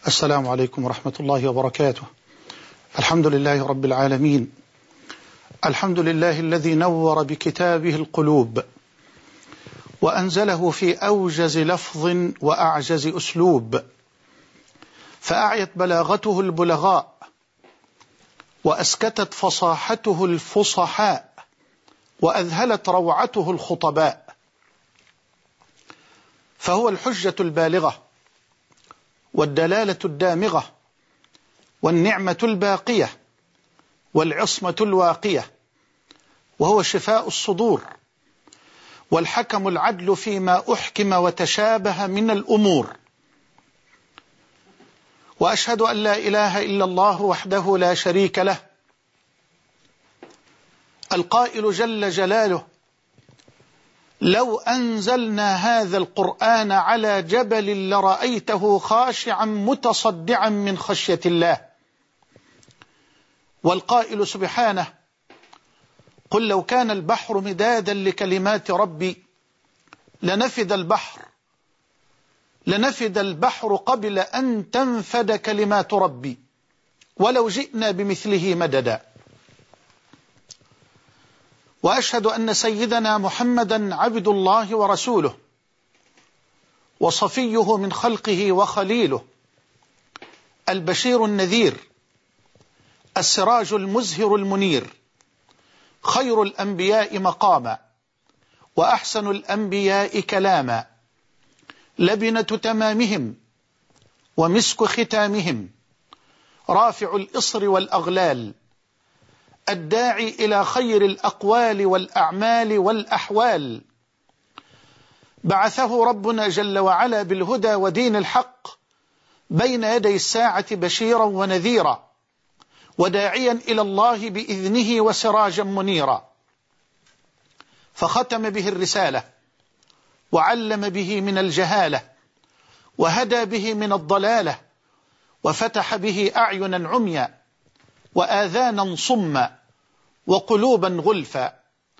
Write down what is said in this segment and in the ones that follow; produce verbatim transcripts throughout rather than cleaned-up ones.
السلام عليكم ورحمة الله وبركاته. الحمد لله رب العالمين، الحمد لله الذي نور بكتابه القلوب وأنزله في أوجز لفظ وأعجز أسلوب، فأعيت بلاغته البلغاء وأسكتت فصاحته الفصحاء وأذهلت روعته الخطباء، فهو الحجة البالغة والدلالة الدامغة والنعمة الباقية والعصمة الواقية، وهو شفاء الصدور والحكم العدل فيما أحكم وتشابه من الأمور. وأشهد أن لا إله إلا الله وحده لا شريك له، القائل جل جلاله: لو أنزلنا هذا القرآن على جبل لرأيته خاشعا متصدعا من خشية الله. والقائل سبحانه: قل لو كان البحر مدادا لكلمات ربي لنفد البحر لنفد البحر قبل أن تنفد كلمات ربي ولو جئنا بمثله مددا. وأشهد أن سيدنا محمدا عبد الله ورسوله وصفيه من خلقه وخليله، البشير النذير، السراج المزهر المنير، خير الأنبياء مقاما وأحسن الأنبياء كلاما، لبنة تمامهم ومسك ختامهم، رافع الإصر والأغلال، الداعي إلى خير الأقوال والأعمال والأحوال. بعثه ربنا جل وعلا بالهدى ودين الحق بين يدي الساعة بشيرا ونذيرا، وداعيا إلى الله بإذنه وسراجا منيرا، فختم به الرسالة وعلم به من الجهالة وهدى به من الضلالة، وفتح به أعينا عميا وآذانا صما وقلوبا غلفا.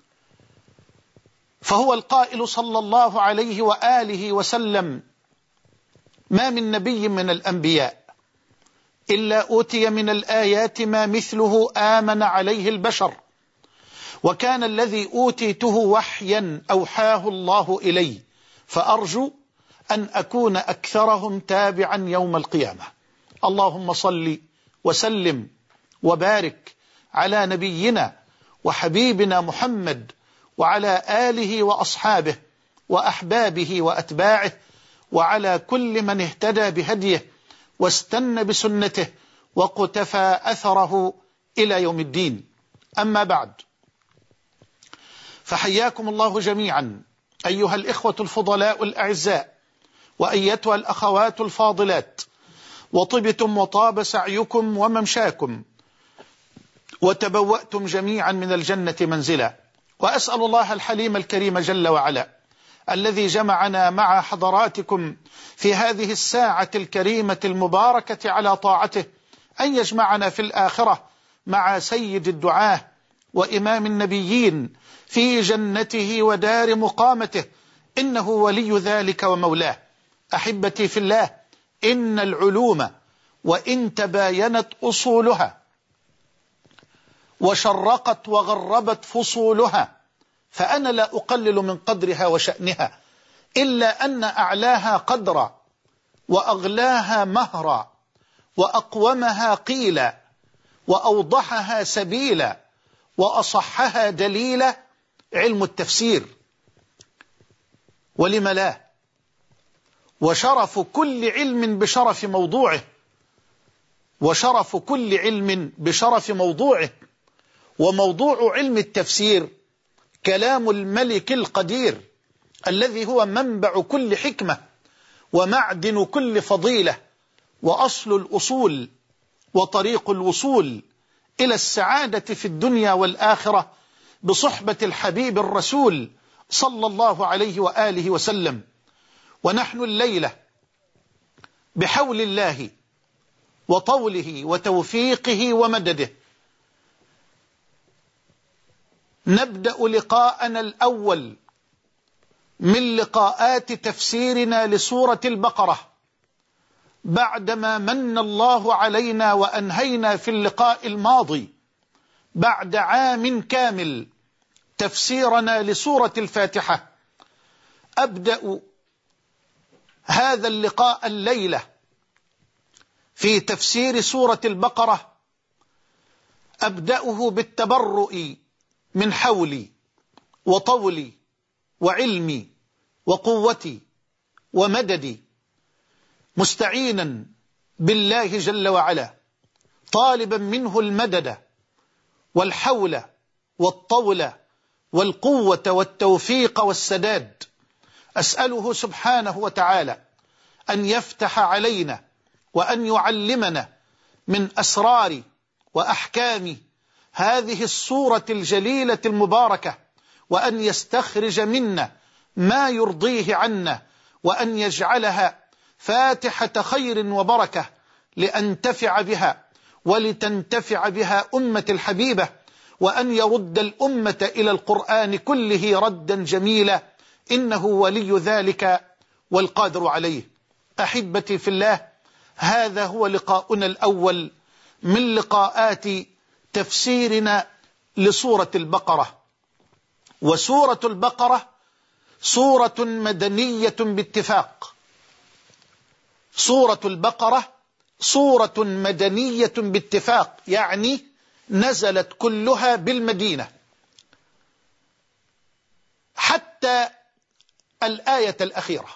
فهو القائل صلى الله عليه وآله وسلم: ما من نبي من الأنبياء إلا أوتي من الآيات ما مثله آمن عليه البشر، وكان الذي أوتيته وحيا أوحاه الله إلي، فأرجو أن أكون أكثرهم تابعا يوم القيامة. اللهم صل وسلم وبارك على نبينا وحبيبنا محمد وعلى آله وأصحابه وأحبابه وأتباعه وعلى كل من اهتدى بهديه واستنى بسنته وقتفى أثره إلى يوم الدين. أما بعد، فحياكم الله جميعا أيها الإخوة الفضلاء الأعزاء، وأيتها الأخوات الفاضلات، وطبتم وطاب سعيكم وممشاكم، وتبوأتم جميعا من الجنة منزلا. وأسأل الله الحليم الكريم جل وعلا الذي جمعنا مع حضراتكم في هذه الساعة الكريمة المباركة على طاعته أن يجمعنا في الآخرة مع سيد الدعاة وإمام النبيين في جنته ودار مقامته، إنه ولي ذلك ومولاه. أحبتي في الله، إن العلوم وإن تباينت أصولها وشرقت وغربت فصولها، فأنا لا أقلل من قدرها وشأنها، إلا أن أعلاها قدرا وأغلاها مهرا وأقومها قيلا وأوضحها سبيلا وأصحها دليلا علم التفسير. ولم لا؟ وشرف كل علم بشرف موضوعه، وشرف كل علم بشرف موضوعه. وموضوع علم التفسير كلام الملك القدير الذي هو منبع كل حكمة ومعدن كل فضيلة وأصل الأصول وطريق الوصول إلى السعادة في الدنيا والآخرة بصحبة الحبيب الرسول صلى الله عليه وآله وسلم. ونحن الليلة بحول الله وطوله وتوفيقه ومدده نبدأ لقاءنا الأول من لقاءات تفسيرنا لسورة البقرة بعدما من الله علينا وأنهينا في اللقاء الماضي بعد عام كامل تفسيرنا لسورة الفاتحة، أبدأ هذا اللقاء الليلة في تفسير سورة البقرة، أبدأه بالتبرؤ من حولي وطولي وعلمي وقوتي ومددي، مستعينا بالله جل وعلا، طالبا منه المدد والحول والطول والقوة والتوفيق والسداد. أسأله سبحانه وتعالى أن يفتح علينا وأن يعلمنا من أسرار وأحكام هذه السورة الجليلة المباركة، وأن يستخرج منا ما يرضيه عنا، وأن يجعلها فاتحة خير وبركة لأنتفع بها ولتنتفع بها أمة الحبيبة، وأن يرد الأمة إلى القرآن كله ردا جميلا، إنه ولي ذلك والقادر عليه. أحبتي في الله، هذا هو لقاؤنا الأول من لقاءات تفسيرنا لسورة البقرة. وسورة البقرة سورة مدنية باتفاق، سورة البقرة سورة مدنية باتفاق، يعني نزلت كلها بالمدينة حتى الآية الأخيرة.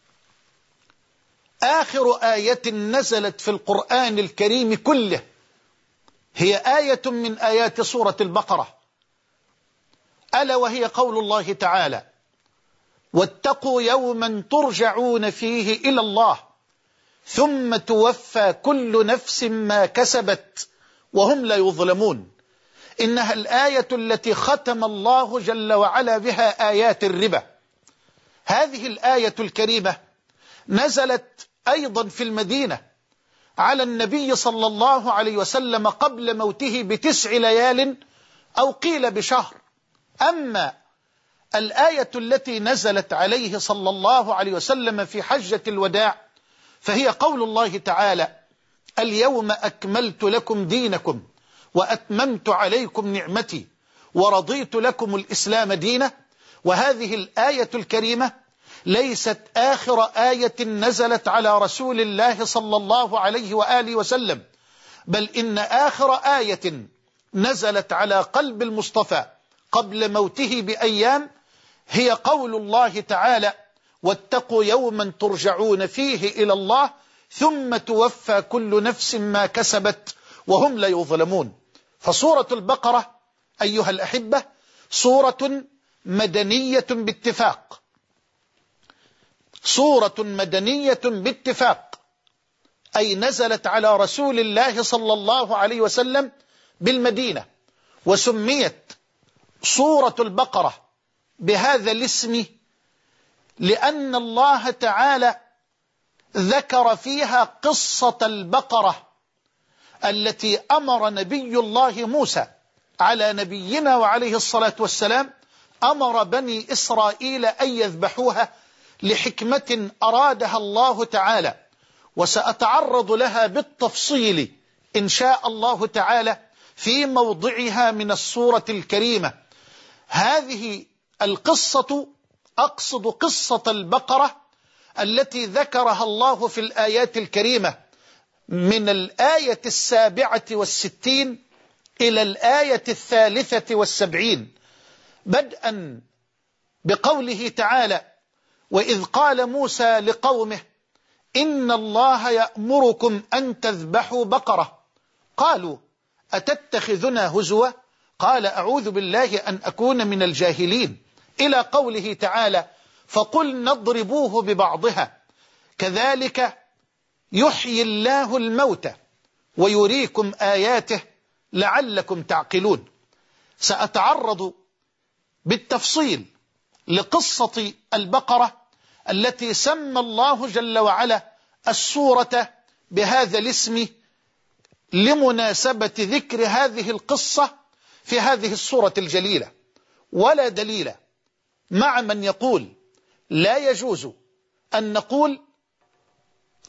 آخر آية نزلت في القرآن الكريم كله هي آية من آيات سورة البقرة، ألا وهي قول الله تعالى: واتقوا يوما ترجعون فيه إلى الله ثم توفى كل نفس ما كسبت وهم لا يظلمون. إنها الآية التي ختم الله جل وعلا بها آيات الربا. هذه الآية الكريمة نزلت أيضا في المدينة على النبي صلى الله عليه وسلم قبل موته بتسع ليال أو قيل بشهر. أما الآية التي نزلت عليه صلى الله عليه وسلم في حجة الوداع فهي قول الله تعالى: اليوم أكملت لكم دينكم وأتممت عليكم نعمتي ورضيت لكم الإسلام دينا. وهذه الآية الكريمة ليست آخر آية نزلت على رسول الله صلى الله عليه وآله وسلم، بل إن آخر آية نزلت على قلب المصطفى قبل موته بأيام هي قول الله تعالى: واتقوا يوما ترجعون فيه إلى الله ثم توفى كل نفس ما كسبت وهم لا يظلمون. فسورة البقرة أيها الأحبة سورة مدنية باتفاق، سورة مدنية باتفاق، أي نزلت على رسول الله صلى الله عليه وسلم بالمدينة. وسميت سورة البقرة بهذا الاسم لأن الله تعالى ذكر فيها قصة البقرة التي أمر نبي الله موسى على نبينا وعليه الصلاة والسلام، أمر بني إسرائيل أن يذبحوها لحكمة أرادها الله تعالى، وسأتعرض لها بالتفصيل إن شاء الله تعالى في موضعها من السورة الكريمة. هذه القصة أقصد قصة البقرة التي ذكرها الله في الآيات الكريمة من الآية السابعة والستين إلى الآية الثالثة والسبعين، بدءا بقوله تعالى: وإذ قال موسى لقومه إن الله يأمركم أن تذبحوا بقرة قالوا أتتخذنا هزوا قال أعوذ بالله أن أكون من الجاهلين، إلى قوله تعالى: فقلنا اضربوه ببعضها كذلك يحيي الله الموتى ويريكم آياته لعلكم تعقلون. سأتعرض بالتفصيل لقصة البقرة التي سمى الله جل وعلا السورة بهذا الاسم لمناسبة ذكر هذه القصة في هذه السورة الجليلة. ولا دليل مع من يقول لا يجوز أن نقول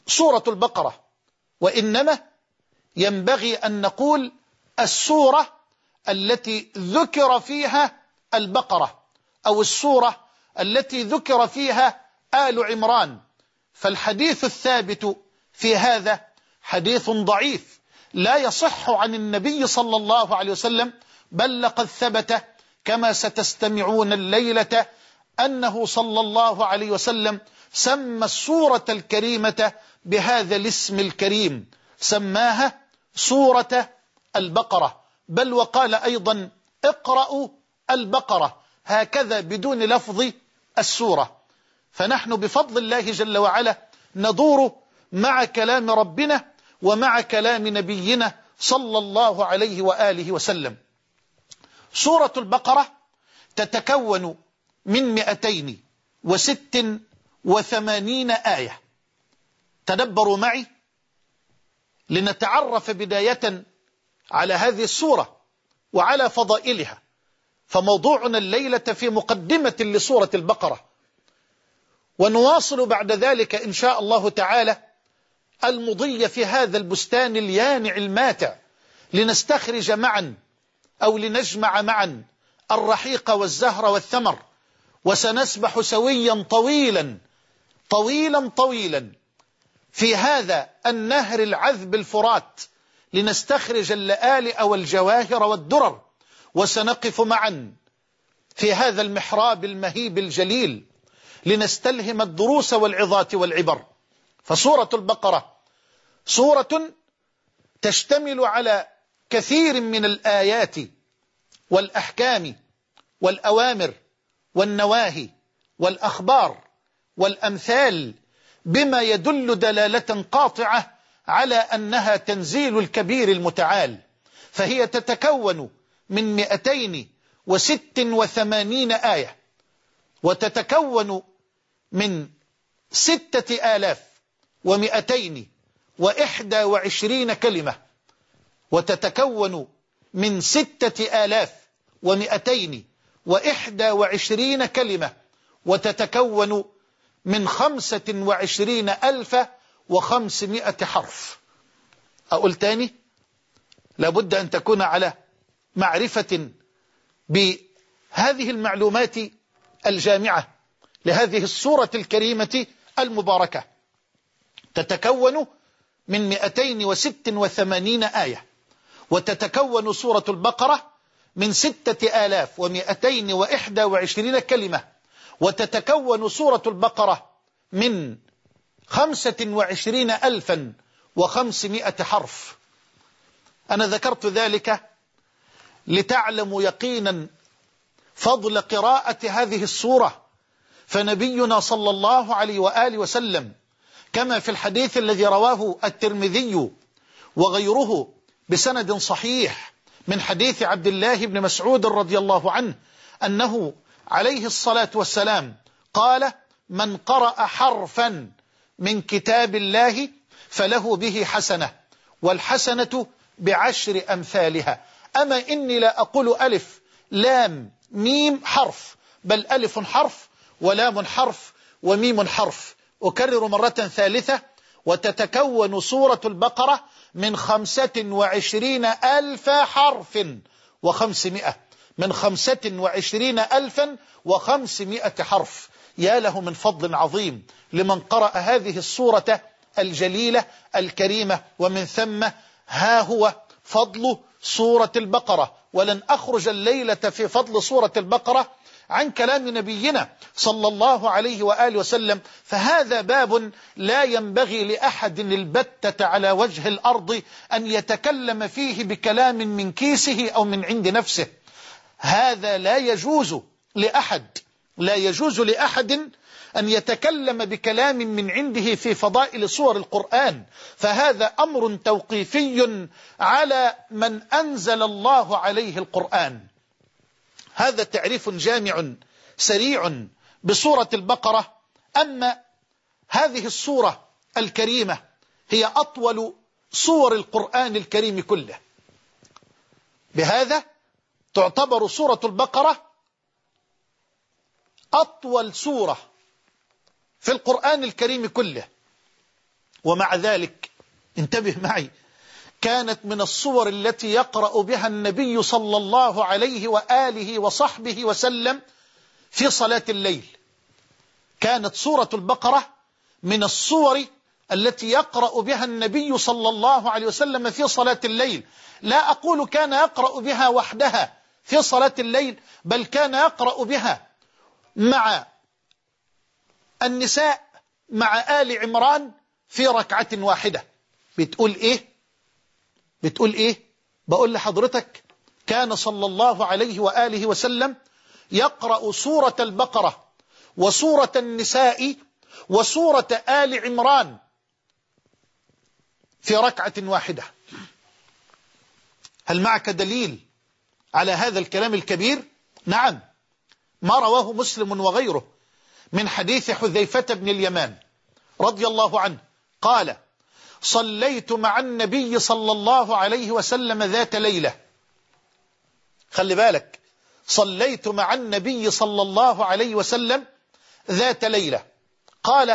سورة البقرة، وإنما ينبغي أن نقول السورة التي ذكر فيها البقرة، أو السورة التي ذكر فيها آل عمران. فالحديث الثابت في هذا حديث ضعيف لا يصح عن النبي صلى الله عليه وسلم، بل لقد ثبت كما ستستمعون الليلة أنه صلى الله عليه وسلم سمى السورة الكريمة بهذا الاسم الكريم، سماها سورة البقرة، بل وقال أيضا اقرأوا البقرة، هكذا بدون لفظ السورة. فنحن بفضل الله جل وعلا ندور مع كلام ربنا ومع كلام نبينا صلى الله عليه وآله وسلم. سورة البقرة تتكون من مئتين وست وثمانين آية. تدبروا معي لنتعرف بداية على هذه السورة وعلى فضائلها، فموضوعنا الليلة في مقدمة لسورة البقرة، ونواصل بعد ذلك إن شاء الله تعالى المضي في هذا البستان اليانع الماتع، لنستخرج معا أو لنجمع معا الرحيق والزهر والثمر، وسنسبح سويا طويلا طويلا طويلا في هذا النهر العذب الفرات، لنستخرج اللآلئ والجواهر والدرر، وسنقف معا في هذا المحراب المهيب الجليل لنستلهم الدروس والعظات والعبر. فسورة البقرة سورة تشتمل على كثير من الآيات والأحكام والأوامر والنواهي والأخبار والأمثال، بما يدل دلالة قاطعة على أنها تنزيل الكبير المتعال. فهي تتكون من مئتين وست وثمانين آية، وتتكون من ستة آلاف ومئتين وإحدى وعشرين كلمة، وتتكون من ستة آلاف ومئتين وإحدى وعشرين كلمة، وتتكون من خمسة وعشرين ألف وخمسمائة حرف. أقول تاني، لابد أن تكون على معرفة بهذه المعلومات الجامعة لهذه السورة الكريمة المباركة. تتكون من مئتين وست وثمانين آية، وتتكون سورة البقرة من ستة آلاف ومئتين وإحدى وعشرين كلمة، وتتكون سورة البقرة من خمسة وعشرين ألفا وخمسمائة حرف. أنا ذكرت ذلك لتعلموا يقينا فضل قراءة هذه السورة، فنبينا صلى الله عليه وآله وسلم كما في الحديث الذي رواه الترمذي وغيره بسند صحيح من حديث عبد الله بن مسعود رضي الله عنه أنه عليه الصلاة والسلام قال: من قرأ حرفا من كتاب الله فله به حسنة، والحسنة بعشر أمثالها. أما إني لا أقول ألف لام ميم حرف، بل ألف حرف ولام حرف وميم حرف. أكرر مرة ثالثة: وتتكون سورة البقرة من خمسة وعشرين ألف حرف وخمسمائة، من خمسة وعشرين ألفا وخمسمائة حرف. يا له من فضل عظيم لمن قرأ هذه السورة الجليلة الكريمة. ومن ثم ها هو فضل سورة البقرة، ولن أخرج الليلة في فضل سورة البقرة عن كلام نبينا صلى الله عليه وآله وسلم، فهذا باب لا ينبغي لأحد البتة على وجه الأرض أن يتكلم فيه بكلام من كيسه أو من عند نفسه. هذا لا يجوز لأحد لا يجوز لأحد أن يتكلم بكلام من عنده في فضائل سور القرآن، فهذا أمر توقيفي على من أنزل الله عليه القرآن. هذا تعريف جامع سريع بسورة البقرة. أما هذه السورة الكريمة هي أطول سور القرآن الكريم كله، بهذا تعتبر سورة البقرة أطول سورة في القرآن الكريم كله. ومع ذلك انتبه معي، كانت من الصور التي يقرأ بها النبي صلى الله عليه وآله وصحبه وسلم في صلاة الليل. كانت سورة البقرة من الصور التي يقرأ بها النبي صلى الله عليه وسلم في صلاة الليل. لا أقول كان يقرأ بها وحدها في صلاة الليل، بل كان يقرأ بها مع النساء مع آل عمران في ركعة واحدة. بتقول إيه؟ بتقول إيه؟ بقول لحضرتك كان صلى الله عليه وآله وسلم يقرأ سورة البقرة وسورة النساء وسورة آل عمران في ركعة واحدة. هل معك دليل على هذا الكلام الكبير؟ نعم، ما رواه مسلم وغيره من حديث حذيفة بن اليمان رضي الله عنه قال: صليت مع النبي صلى الله عليه وسلم ذات ليلة. خلي بالك، صليت مع النبي صلى الله عليه وسلم ذات ليلة. قال: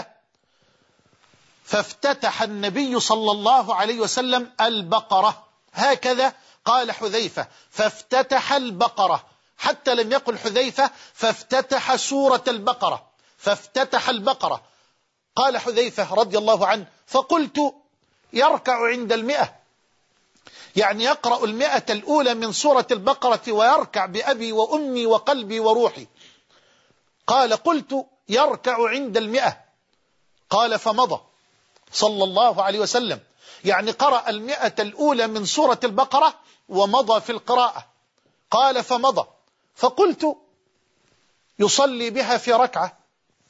فافتتح النبي صلى الله عليه وسلم البقرة. هكذا قال حذيفة، فافتتح البقرة، حتى لم يقل حذيفة فافتتح سورة البقرة، فافتتح البقرة. قال حذيفة رضي الله عنه: فقلت يركع عند المئة، يعني يقرأ المئة الأولى من سورة البقرة ويركع بأبي وأمي وقلبي وروحي. قال: قلت يركع عند المئة. قال: فمضى صلى الله عليه وسلم، يعني قرأ المئة الأولى من سورة البقرة ومضى في القراءة. قال: فمضى. فقلت يصلي بها في ركعة،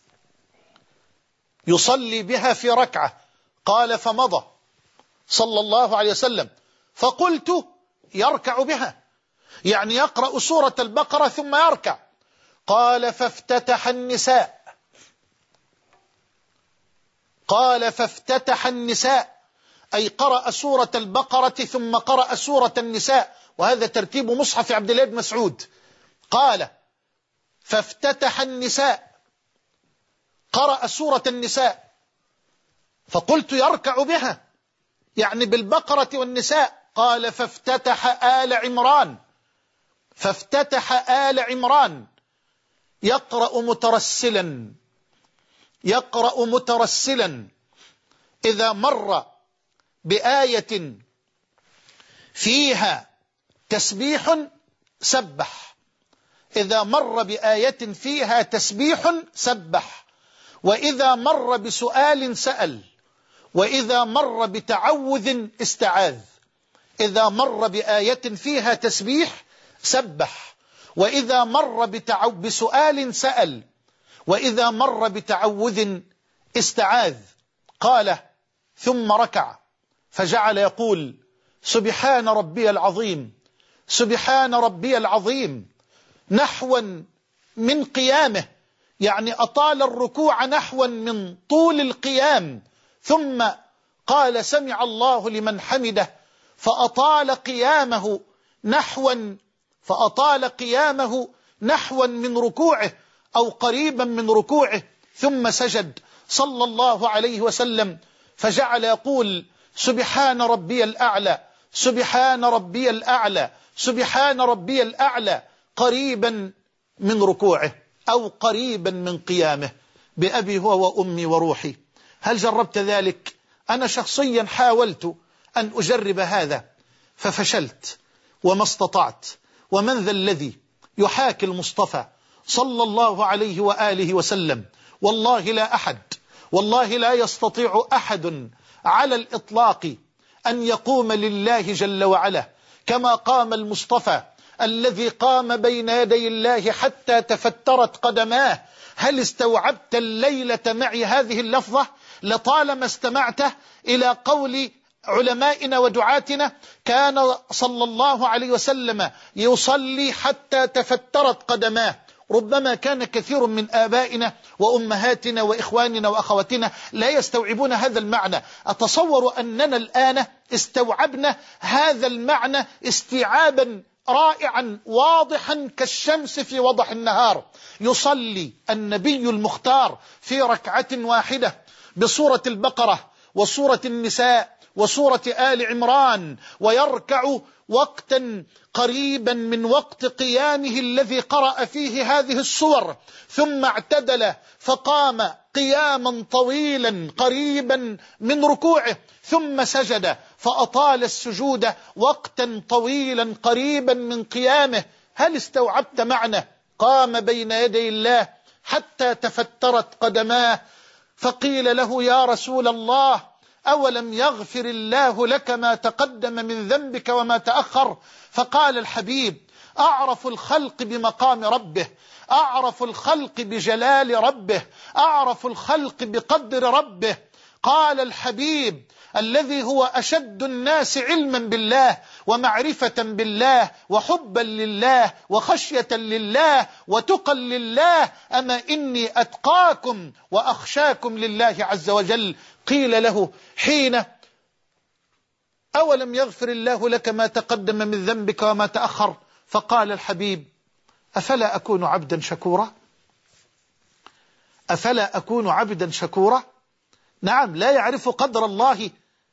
يصلي بها في ركعة. قال: فمضى صلى الله عليه وسلم. فقلت يركع بها، يعني يقرأ سورة البقرة ثم يركع. قال: فافتتح النساء. قال: فافتتح النساء، أي قرأ سورة البقرة ثم قرأ سورة النساء، وهذا ترتيب مصحف عبد الله بن مسعود. قال: فافتتح النساء، قرأ سورة النساء. فقلت يركع بها، يعني بالبقرة والنساء. قال: فافتتح آل عمران، فافتتح آل عمران، يقرأ مترسلا، يقرأ مترسلا. إذا مر بآية فيها تسبيح سبح، إذا مر بآية فيها تسبيح سبح، وإذا مر بسؤال سأل، وإذا مر بتعوذ استعاذ. إذا مر بآية فيها تسبيح سبح، وإذا مر بتعو... بسؤال سأل، وإذا مر بتعوذ استعاذ. قال: ثم ركع فجعل يقول: سبحان ربي العظيم، سبحان ربي العظيم، نحوا من قيامه، يعني أطال الركوع نحوا من طول القيام. ثم قال: سمع الله لمن حمده، فأطال قيامه نحوا فأطال قيامه نحوا من ركوعه أو قريبا من ركوعه. ثم سجد صلى الله عليه وسلم فجعل يقول: سبحان ربي الأعلى، سبحان ربي الأعلى، سبحان ربي الأعلى، قريبا من ركوعه أو قريبا من قيامه، بأبي هو وأمي وروحي. هل جربت ذلك؟ أنا شخصيا حاولت أن أجرب هذا ففشلت وما استطعت. ومن ذا الذي يحاكي المصطفى صلى الله عليه وآله وسلم؟ والله لا أحد، والله لا يستطيع أحد على الإطلاق أن يقوم لله جل وعلا كما قام المصطفى الذي قام بين يدي الله حتى تفترت قدماه. هل استوعبت الليلة معي هذه اللفظة؟ لطالما استمعت إلى قول علمائنا ودعاتنا: كان صلى الله عليه وسلم يصلي حتى تفترت قدماه. ربما كان كثير من آبائنا وأمهاتنا وإخواننا وأخواتنا لا يستوعبون هذا المعنى. أتصور أننا الآن استوعبنا هذا المعنى استيعابا رائعا واضحا كالشمس في وضح النهار. يصلي النبي المختار في ركعة واحدة بسورة البقرة وسورة النساء وسورة آل عمران، ويركع وقتا قريبا من وقت قيامه الذي قرأ فيه هذه السور، ثم اعتدل فقام قياما طويلا قريبا من ركوعه، ثم سجد فأطال السجود وقتا طويلا قريبا من قيامه. هل استوعبت معنى قام بين يدي الله حتى تفترت قدماه، فقيل له يا رسول الله أولم يغفر الله لك ما تقدم من ذنبك وما تأخر؟ فقال الحبيب أعرف الخلق بمقام ربه، أعرف الخلق بجلال ربه، أعرف الخلق بقدر ربه. قال الحبيب الذي هو أشد الناس علما بالله ومعرفة بالله وحبا لله وخشية لله وتقى لله، أما إني أتقاكم وأخشاكم لله عز وجل. قيل له حين أولم يغفر الله لك ما تقدم من ذنبك وما تأخر؟ فقال الحبيب أفلا أكون عبدا شكورا؟ أفلا أكون عبدا شكورا؟ نعم، لا يعرف قدر الله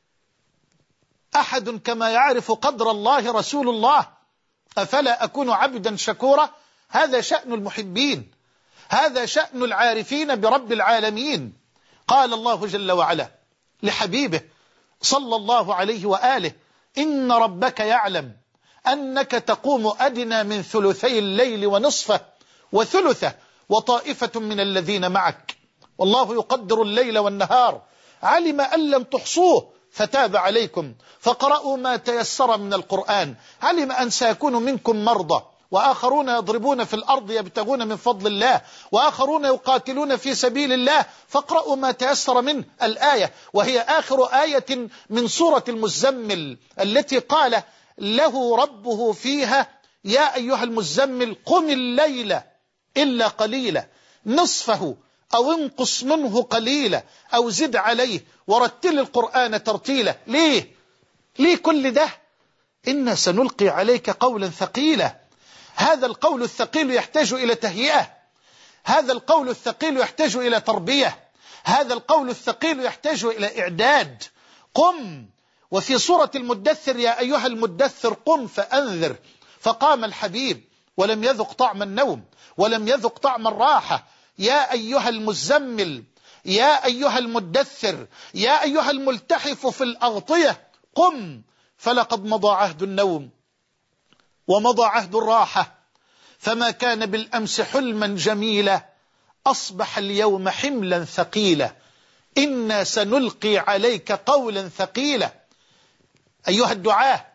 أحد كما يعرف قدر الله رسول الله. أفلا أكون عبدا شكورا؟ هذا شأن المحبين، هذا شأن العارفين برب العالمين. قال الله جل وعلا لحبيبه صلى الله عليه وآله إن ربك يعلم أنك تقوم أدنى من ثلثي الليل ونصفه وثلثه وطائفة من الذين معك والله يقدر الليل والنهار، علم أن لم تحصوه فتاب عليكم فقرأوا ما تيسر من القرآن، علم أن سيكون منكم مرضى وآخرون يضربون في الأرض يبتغون من فضل الله وآخرون يقاتلون في سبيل الله فاقرأوا ما تيسر منه. الآية وهي آخر آية من سورة المزمل التي قال له ربه فيها يا أيها المزمل قم الليل إلا قليلا نصفه أو انقص منه قليلا أو زد عليه ورتل القرآن ترتيلا. ليه؟ ليه كل ده؟ إنا سنلقي عليك قولا ثقيلا. هذا القول الثقيل يحتاج إلى تهيئة، هذا القول الثقيل يحتاج إلى تربية، هذا القول الثقيل يحتاج إلى إعداد. قم. وفي سورة المدثر يا أيها المدثر قم فأنذر، فقام الحبيب ولم يذق طعم النوم ولم يذق طعم الراحة. يا أيها المزمل يا أيها المدثر يا أيها الملتحف في الأغطية قم، فلقد مضى عهد النوم ومضى عهد الراحة، فما كان بالأمس حلما جميلا أصبح اليوم حملا ثقيلا. إنا سنلقي عليك قولا ثقيلا. أيها الدعاة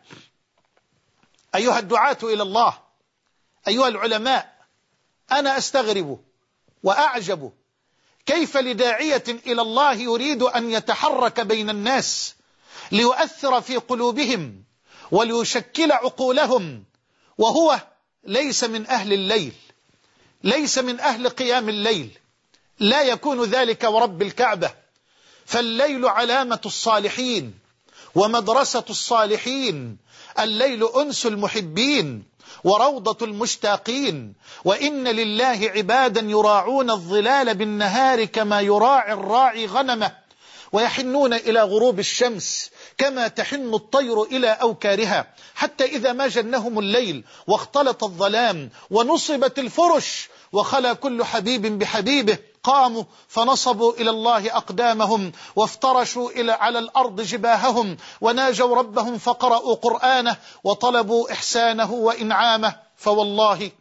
أيها الدعاة إلى الله، أيها العلماء، أنا أستغرب وأعجب كيف لداعية إلى الله يريد أن يتحرك بين الناس ليؤثر في قلوبهم وليشكل عقولهم وهو ليس من أهل الليل، ليس من أهل قيام الليل، لا يكون ذلك ورب الكعبة. فالليل علامة الصالحين ومدرسة الصالحين، الليل أنس المحبين وروضة المشتاقين، وإن لله عبادا يراعون الظلال بالنهار كما يراعي الراعي غنمه ويحنون إلى غروب الشمس كما تحن الطير إلى أوكارها، حتى إذا ما جنهم الليل واختلط الظلام ونصبت الفرش وخلى كل حبيب بحبيبه قاموا فنصبوا إلى الله أقدامهم وافترشوا إلى على الأرض جباههم وناجوا ربهم فقرأوا قرآنه وطلبوا إحسانه وإنعامه. فوالله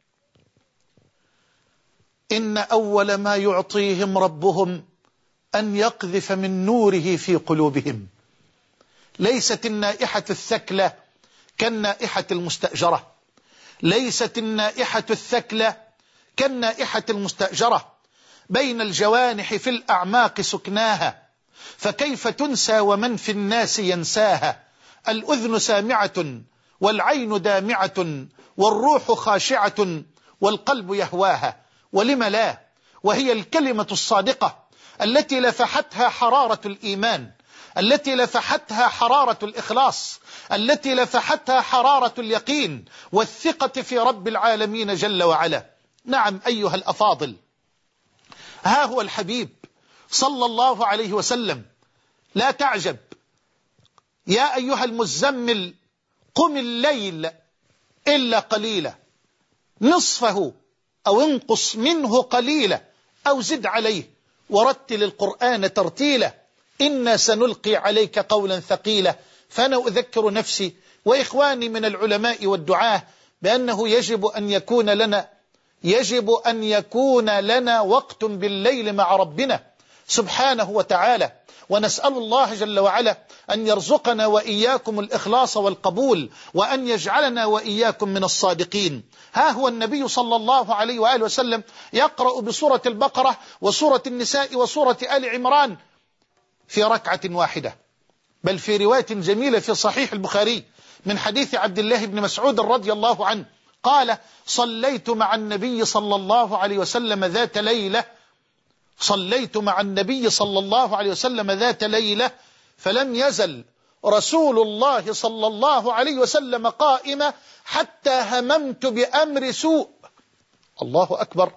إن أول ما يعطيهم ربهم أن يقذف من نوره في قلوبهم. ليست النائحة الثكلة كالنائحة المستأجرة، ليست النائحة الثكلة كالنائحة المستأجرة، بين الجوانح في الأعماق سكناها، فكيف تنسى ومن في الناس ينساها. الأذن سامعة والعين دامعة والروح خاشعة والقلب يهواها، ولم لا؟ وهي الكلمة الصادقة التي لفحتها حرارة الإيمان، التي لفحتها حرارة الإخلاص، التي لفحتها حرارة اليقين والثقة في رب العالمين جل وعلا. نعم أيها الأفاضل، ها هو الحبيب صلى الله عليه وسلم لا تعجب. يا أيها المزمل قم الليل إلا قليلا نصفه أو انقص منه قليلا أو زد عليه ورتل القرآن ترتيلا إنا سنلقي عليك قولا ثقيلا. فأنا أذكر نفسي وإخواني من العلماء والدعاة بأنه يجب أن يكون لنا يجب أن يكون لنا وقت بالليل مع ربنا سبحانه وتعالى، ونسأل الله جل وعلا أن يرزقنا وإياكم الإخلاص والقبول، وأن يجعلنا وإياكم من الصادقين. ها هو النبي صلى الله عليه وآله وسلم يقرأ بسورة البقرة وسورة النساء وسورة آل عمران في ركعة واحدة، بل في رواية جميلة في صحيح البخاري من حديث عبد الله بن مسعود رضي الله عنه قال: صليت مع النبي صلى الله عليه وسلم ذات ليلة صليت مع النبي صلى الله عليه وسلم ذات ليلة فلم يزل رسول الله صلى الله عليه وسلم قائما حتى هممت بأمر سوء. الله أكبر.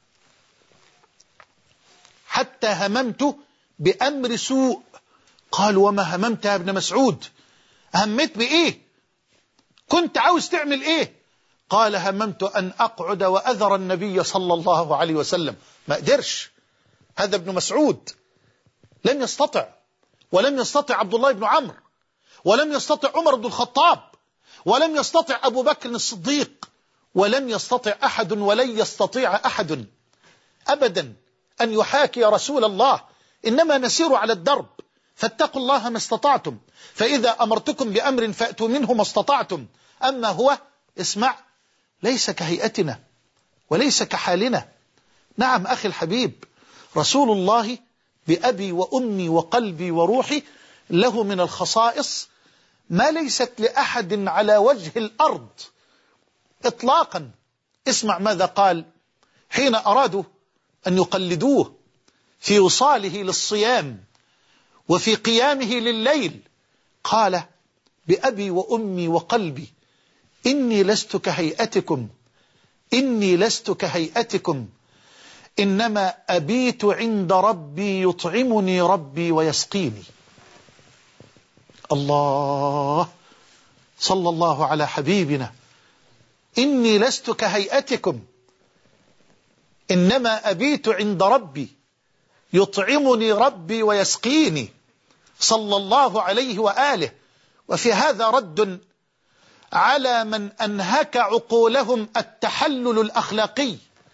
حتى هممت بأمر سوء. قال: وما هممت يا ابن مسعود؟ همت بإيه؟ كنت عاوز تعمل إيه؟ قال: هممت أن أقعد وأذر النبي صلى الله عليه وسلم. ما قدرش. هذا ابن مسعود لم يستطع، ولم يستطع عبد الله بن عمرو، ولم يستطع عمر بن الخطاب، ولم يستطع أبو بكر الصديق، ولم يستطع أحد ولن يستطيع أحد أبدا أن يحاكي رسول الله. إنما نسير على الدرب، فاتقوا الله ما استطعتم، فإذا أمرتكم بأمر فأتوا منه ما استطعتم. أما هو اسمع، ليس كهيئتنا وليس كحالنا. نعم أخي الحبيب، رسول الله بأبي وأمي وقلبي وروحي له من الخصائص ما ليست لأحد على وجه الأرض إطلاقا. اسمع ماذا قال حين أرادوا أن يقلدوه في وصاله للصيام وفي قيامه لليل. قال: بأبي وأمي وقلبي إني لست كهيئتكم إني لست كهيئتكم إنما أبيت عند ربي يطعمني ربي ويسقيني. الله، صلى الله على حبيبنا. إني لست كهيئتكم إنما أبيت عند ربي يطعمني ربي ويسقيني، صلى الله عليه وآله. وفي هذا رد على من أنهك عقولهم التحلل الأخلاقي،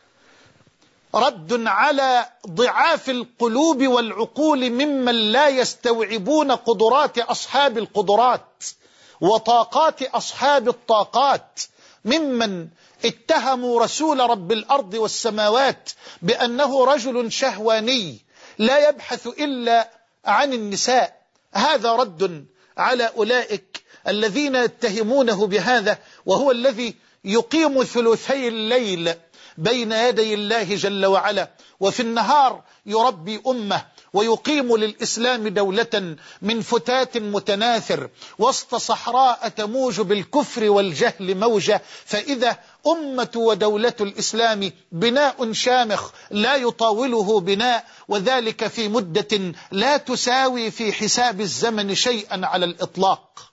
رد على ضعاف القلوب والعقول ممن لا يستوعبون قدرات أصحاب القدرات وطاقات أصحاب الطاقات، ممن اتهموا رسول رب الأرض والسماوات بأنه رجل شهواني لا يبحث إلا عن النساء. هذا رد على أولئك الذين يتهمونه بهذا، وهو الذي يقيم ثلثي الليل بين يدي الله جل وعلا، وفي النهار يربي أمة ويقيم للإسلام دولة من فتات متناثر وسط صحراء تموج بالكفر والجهل موجة. فإذا أمة ودولة الإسلام بناء شامخ لا يطاوله بناء، وذلك في مدة لا تساوي في حساب الزمن شيئا على الإطلاق.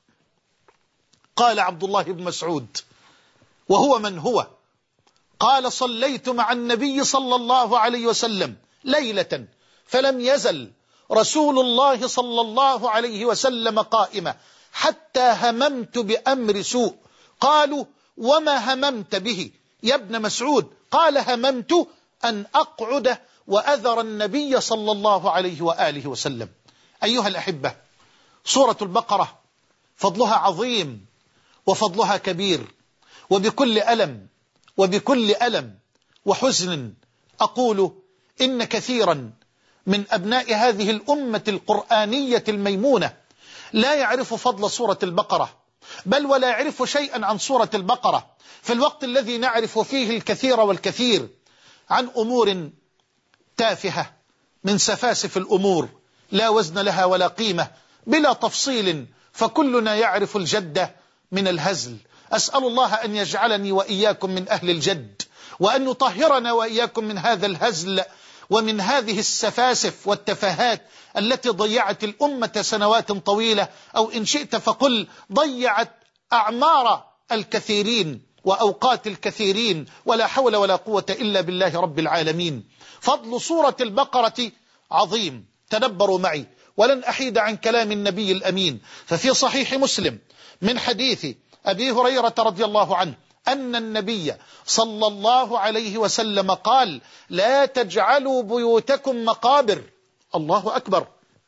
قال عبد الله بن مسعود وهو من هو؟ قال: صليت مع النبي صلى الله عليه وسلم ليلة فلم يزل رسول الله صلى الله عليه وسلم قائما حتى هممت بأمر سوء. قالوا: وما هممت به يا ابن مسعود؟ قال: هممت أن أقعد وأذر النبي صلى الله عليه وآله وسلم. أيها الأحبة، سورة البقرة فضلها عظيم وفضلها كبير، وبكل ألم وبكل ألم وحزن أقول إن كثيرا من أبناء هذه الأمة القرآنية الميمونة لا يعرف فضل سورة البقرة، بل ولا يعرف شيئا عن سورة البقرة، في الوقت الذي نعرف فيه الكثير والكثير عن أمور تافهة من سفاسف الأمور لا وزن لها ولا قيمة بلا تفصيل، فكلنا يعرف الجد من الهزل. أسأل الله أن يجعلني وإياكم من أهل الجد، وأن يطهرنا وإياكم من هذا الهزل، ومن هذه السفاسف والتفاهات التي ضيعت الأمة سنوات طويلة، أو إن شئت فقل ضيعت أعمار الكثيرين وأوقات الكثيرين، ولا حول ولا قوة إلا بالله رب العالمين. فضل سورة البقرة عظيم، تدبروا معي ولن أحيد عن كلام النبي الأمين. ففي صحيح مسلم من حديث أبي هريرة رضي الله عنه أن النبي صلى الله عليه وسلم قال: لا تجعلوا بيوتكم مقابر. الله أكبر.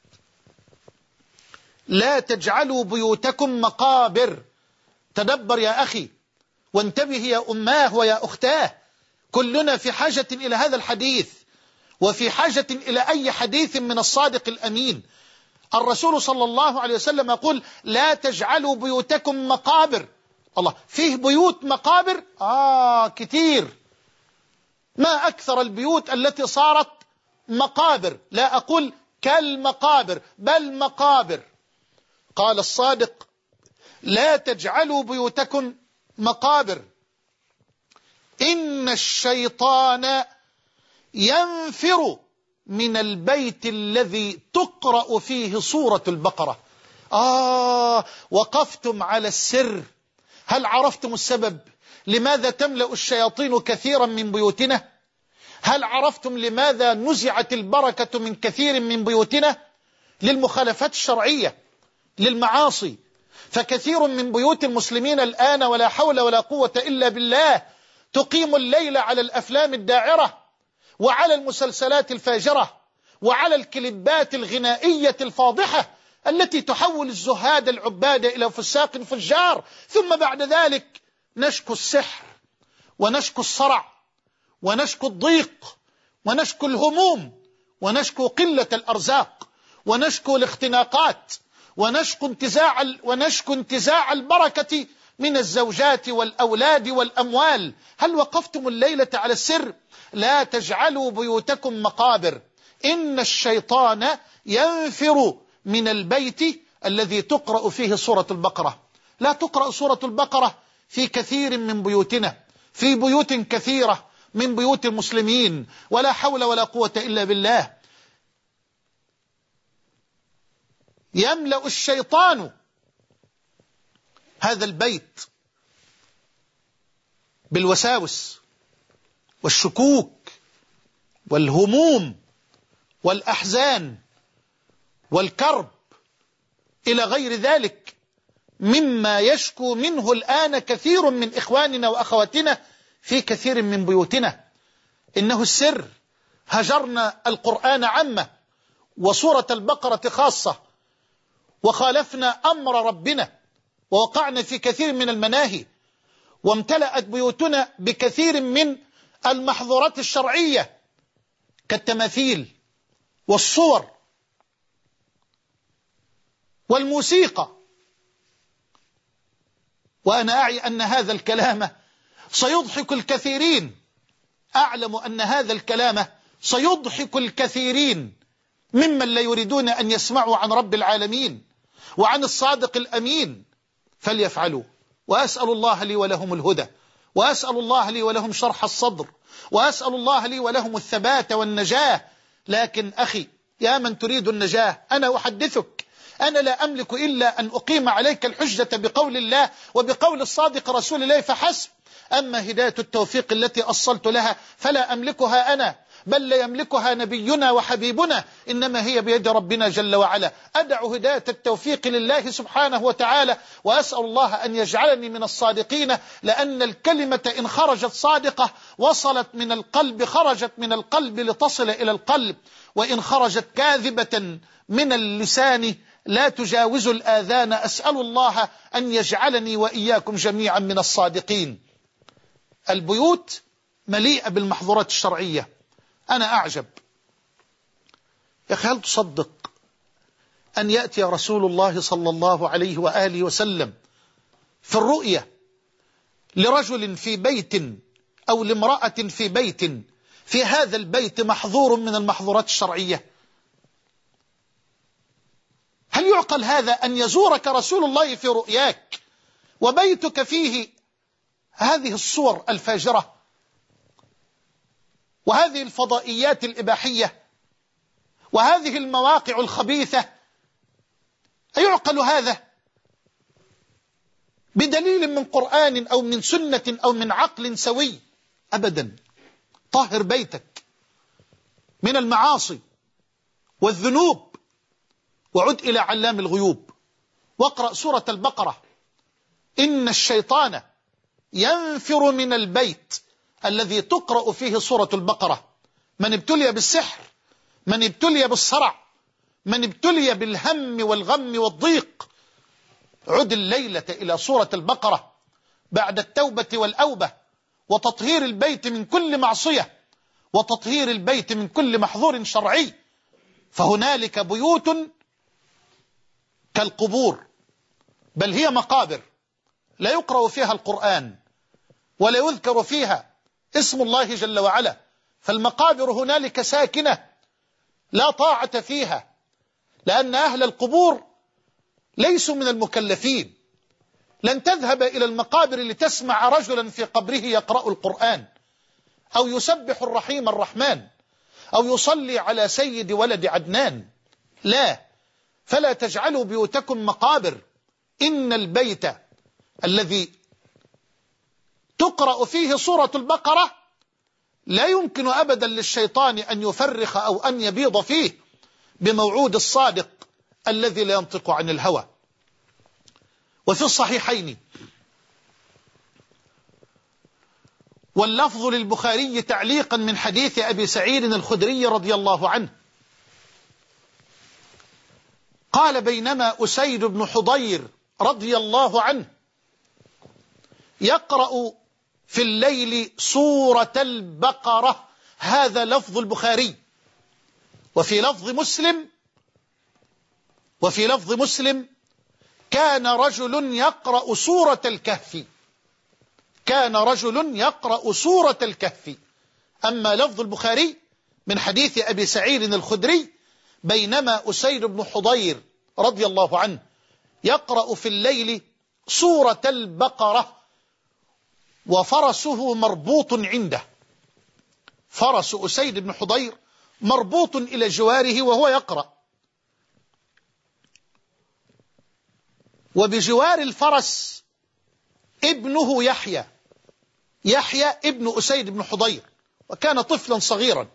لا تجعلوا بيوتكم مقابر. تدبر يا أخي وانتبه يا أماه ويا أختاه، كلنا في حاجة إلى هذا الحديث، وفي حاجة إلى أي حديث من الصادق الأمين. الرسول صلى الله عليه وسلم يقول: لا تجعلوا بيوتكم مقابر. الله، فيه بيوت مقابر؟ آه كتير. ما أكثر البيوت التي صارت مقابر، لا أقول كالمقابر بل مقابر. قال الصادق: لا تجعلوا بيوتكم مقابر، إن الشيطان ينفر من البيت الذي تقرأ فيه سورة البقرة. آه وقفتم على السر. هل عرفتم السبب لماذا تملأ الشياطين كثيرا من بيوتنا؟ هل عرفتم لماذا نزعت البركة من كثير من بيوتنا؟ للمخالفات الشرعية، للمعاصي. فكثير من بيوت المسلمين الآن ولا حول ولا قوة إلا بالله تقيم الليل على الأفلام الداعرة، وعلى المسلسلات الفاجرة، وعلى الكليبات الغنائية الفاضحة التي تحول الزهاد العباد إلى فساق فجار. ثم بعد ذلك نشكو السحر، ونشكو الصرع، ونشكو الضيق، ونشكو الهموم، ونشكو قلة الأرزاق، ونشكو الاختناقات، ونشكو انتزاع ونشكو انتزاع البركة من الزوجات والأولاد والأموال. هل وقفتم الليلة على السر؟ لا تجعلوا بيوتكم مقابر، إن الشيطان ينفر من البيت الذي تقرأ فيه سورة البقرة. لا تقرأ سورة البقرة في كثير من بيوتنا، في بيوت كثيرة من بيوت المسلمين، ولا حول ولا قوة إلا بالله. يملأ الشيطان هذا البيت بالوساوس والشكوك والهموم والأحزان والكرب إلى غير ذلك مما يشكو منه الآن كثير من إخواننا وأخواتنا في كثير من بيوتنا. إنه السر. هجرنا القرآن عامة وسورة البقرة خاصة، وخالفنا أمر ربنا، ووقعنا في كثير من المناهي، وامتلأت بيوتنا بكثير من المحظورات الشرعية كالتماثيل والصور والموسيقى. وأنا أعي أن هذا الكلام سيضحك الكثيرين، أعلم أن هذا الكلام سيضحك الكثيرين ممن لا يريدون أن يسمعوا عن رب العالمين وعن الصادق الأمين، فليفعلوا. وأسأل الله لي ولهم الهدى، وأسأل الله لي ولهم شرح الصدر، وأسأل الله لي ولهم الثبات والنجاة. لكن أخي يا من تريد النجاة، أنا أحدثك، أنا لا أملك إلا أن أقيم عليك الحجة بقول الله وبقول الصادق رسول الله فحسب. أما هداية التوفيق التي أصلت لها فلا أملكها أنا، بل لا يملكها نبينا وحبيبنا، إنما هي بيد ربنا جل وعلا. أدع هداية التوفيق لله سبحانه وتعالى، وأسأل الله أن يجعلني من الصادقين، لأن الكلمة إن خرجت صادقة وصلت من القلب، خرجت من القلب لتصل إلى القلب، وإن خرجت كاذبة من اللسان لا تجاوز الآذان. أسأل الله أن يجعلني وإياكم جميعا من الصادقين. البيوت مليئة بالمحظورات الشرعية. أنا أعجب يا أخي، هل تصدق أن يأتي رسول الله صلى الله عليه وآله وسلم في الرؤية لرجل في بيت أو لامرأة في بيت، في هذا البيت محظور من المحظورات الشرعية؟ هل يعقل هذا أن يزورك رسول الله في رؤياك وبيتك فيه هذه الصور الفاجرة؟ وهذه الفضائيات الإباحية وهذه المواقع الخبيثة، أيعقل هذا بدليل من قرآن أو من سنة أو من عقل سوي؟ أبدا. طهر بيتك من المعاصي والذنوب وعد إلى علام الغيوب واقرأ سورة البقرة. إن الشيطان ينفر من البيت الذي تقرأ فيه سورة البقرة. من ابتلي بالسحر، من ابتلي بالصرع، من ابتلي بالهم والغم والضيق، عد الليلة إلى سورة البقرة بعد التوبة والأوبة وتطهير البيت من كل معصية وتطهير البيت من كل محظور شرعي. فهنالك بيوت كالقبور، بل هي مقابر لا يقرأ فيها القرآن ولا يذكر فيها اسم الله جل وعلا. فالمقابر هنالك ساكنة لا طاعة فيها، لأن أهل القبور ليسوا من المكلفين. لن تذهب إلى المقابر لتسمع رجلا في قبره يقرأ القرآن أو يسبح الرحيم الرحمن أو يصلي على سيد ولد عدنان، لا. فلا تجعلوا بيوتكم مقابر. إن البيت الذي تقرأ فيه سورة البقرة لا يمكن أبدا للشيطان أن يفرخ أو أن يبيض فيه بموعود الصادق الذي لا ينطق عن الهوى. وفي الصحيحين واللفظ للبخاري تعليقا من حديث أبي سعيد الخدري رضي الله عنه قال: بينما أسيد بن حضير رضي الله عنه يقرأ في الليل سورة البقرة، هذا لفظ البخاري. وفي لفظ مسلم وفي لفظ مسلم كان رجل يقرأ سورة الكهف، كان رجل يقرأ سورة الكهف. أما لفظ البخاري من حديث أبي سعيد الخدري: بينما أسيد بن حضير رضي الله عنه يقرأ في الليل سورة البقرة وفرسه مربوط عنده. فرس أسيد بن حضير مربوط إلى جواره وهو يقرأ، وبجوار الفرس ابنه يحيى، يحيى ابن أسيد بن حضير، وكان طفلا صغيرا.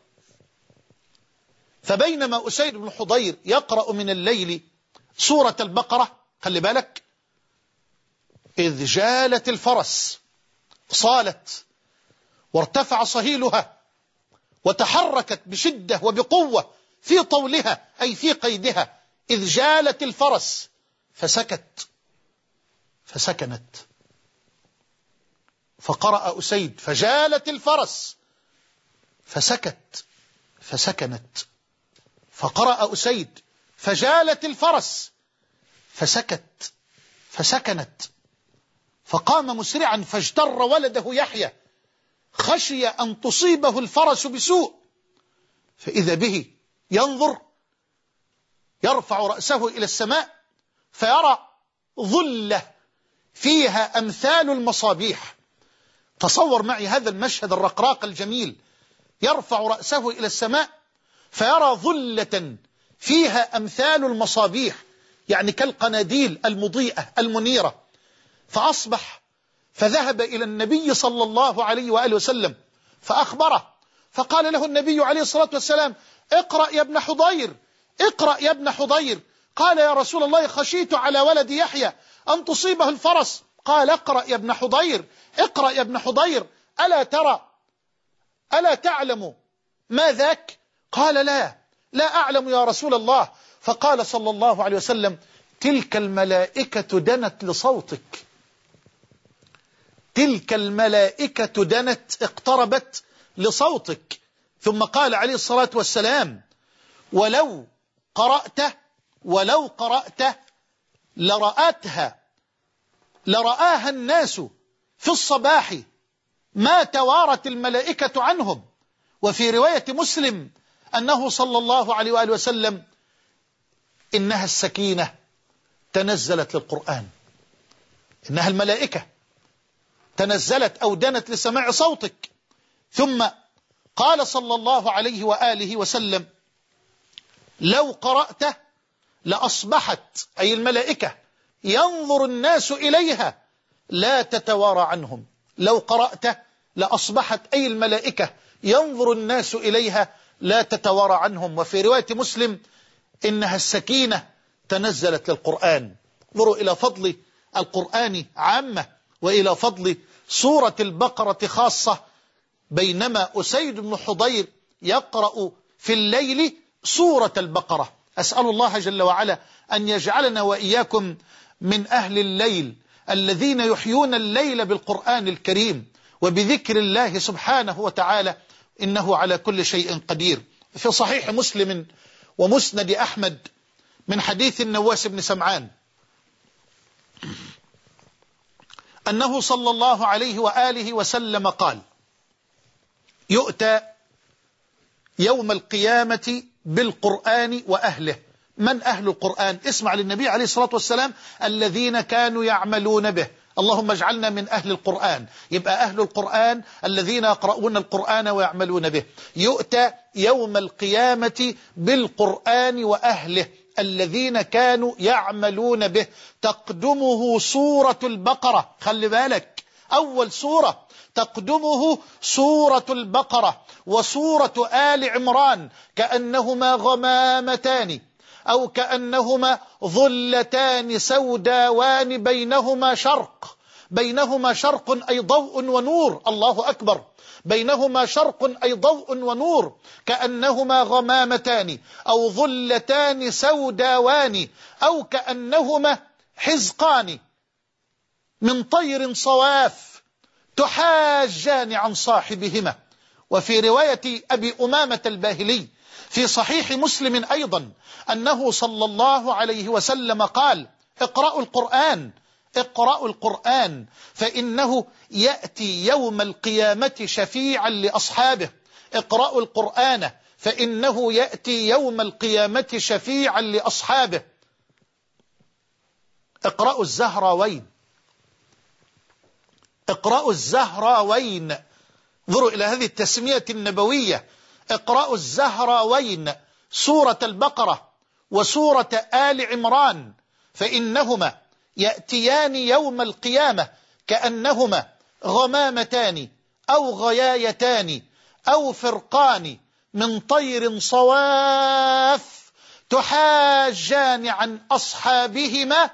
فبينما أسيد بن حضير يقرأ من الليل سورة البقرة، خلي بالك، إذ جالت الفرس، صالت وارتفع صهيلها وتحركت بشدة وبقوة في طولها أي في قيدها. إذ جالت الفرس فسكت فسكنت، فقرأ أسيد: فجالت الفرس فسكت فسكنت، فقرأ أسيد: فجالت الفرس فسكت فسكنت، فقام مسرعا فاجتر ولده يحيى خشي أن تصيبه الفرس بسوء، فإذا به ينظر يرفع رأسه إلى السماء فيرى ظلة فيها أمثال المصابيح. تصور معي هذا المشهد الرقراق الجميل، يرفع رأسه إلى السماء فيرى ظلة فيها أمثال المصابيح، يعني كالقناديل المضيئة المنيرة. فأصبح فذهب إلى النبي صلى الله عليه وآله وسلم فأخبره، فقال له النبي عليه الصلاة والسلام: اقرأ يا ابن حضير، اقرأ يا ابن حضير. قال: يا رسول الله، خشيت على ولد يحيى أن تصيبه الفرس. قال: اقرأ يا ابن حضير، اقرأ يا ابن حضير، ألا ترى ألا تعلم ما ذاك؟ قال: لا لا أعلم يا رسول الله. فقال صلى الله عليه وسلم: تلك الملائكة دنت لصوتك، تلك الملائكة دنت اقتربت لصوتك. ثم قال عليه الصلاة والسلام: ولو قرأت ولو قرأت لرأتها لرآها الناس في الصباح ما توارت الملائكة عنهم. وفي رواية مسلم أنه صلى الله عليه وآله وسلم: إنها السكينة تنزلت للقرآن، إنها الملائكة تنزلت أو دنت لسماع صوتك. ثم قال صلى الله عليه وآله وسلم: لو قرأته لأصبحت، أي الملائكة، ينظر الناس إليها لا تتوارى عنهم. لو قرأته لأصبحت، أي الملائكة، ينظر الناس إليها لا تتوارى عنهم. وفي رواية مسلم: إنها السكينة تنزلت للقرآن. انظروا إلى فضل القرآن عامة، وإلى فضل سورة البقرة خاصة. بينما أسيد بن حضير يقرأ في الليل سورة البقرة، أسأل الله جل وعلا أن يجعلنا وإياكم من أهل الليل الذين يحيون الليل بالقرآن الكريم وبذكر الله سبحانه وتعالى، إنه على كل شيء قدير. في صحيح مسلم ومسند أحمد من حديث النواس بن سمعان أنه صلى الله عليه وآله وسلم قال: يؤتى يوم القيامة بالقرآن وأهله. من أهل القرآن؟ اسمع للنبي عليه الصلاة والسلام: الذين كانوا يعملون به. اللهم اجعلنا من أهل القرآن. يبقى أهل القرآن الذين يقرؤون القرآن ويعملون به. يؤتى يوم القيامة بالقرآن وأهله الذين كانوا يعملون به. تقدمه سورة البقرة. خلي بالك، أول سورة تقدمه سورة البقرة وسورة آل عمران، كأنهما غمامتان أو كأنهما ظلتان سوداوان بينهما شرق. بينهما شرق أي ضوء ونور. الله أكبر. بينهما شرق أي ضوء ونور، كأنهما غمامتان أو ظلتان سوداوان أو كأنهما حزقان من طير صواف تحاجان عن صاحبهما. وفي رواية أبي أمامة الباهلي في صحيح مسلم أيضا أنه صلى الله عليه وسلم قال: اقرأوا القرآن، اقرأوا القرآن فإنه يأتي يوم القيامة شفيعا لأصحابه. اقرأوا القرآن فإنه يأتي يوم القيامة شفيعا لأصحابه. اقرأوا الزهراوين، اقرأوا الزهراوين. انظروا إلى هذه التسمية النبوية: اقرأوا الزهراوين، سورة البقرة وسورة آل عمران، فإنهما يأتيان يوم القيامة كأنهما غمامتان أو غيايتان أو فرقان من طير صواف تحاجان عن أصحابهما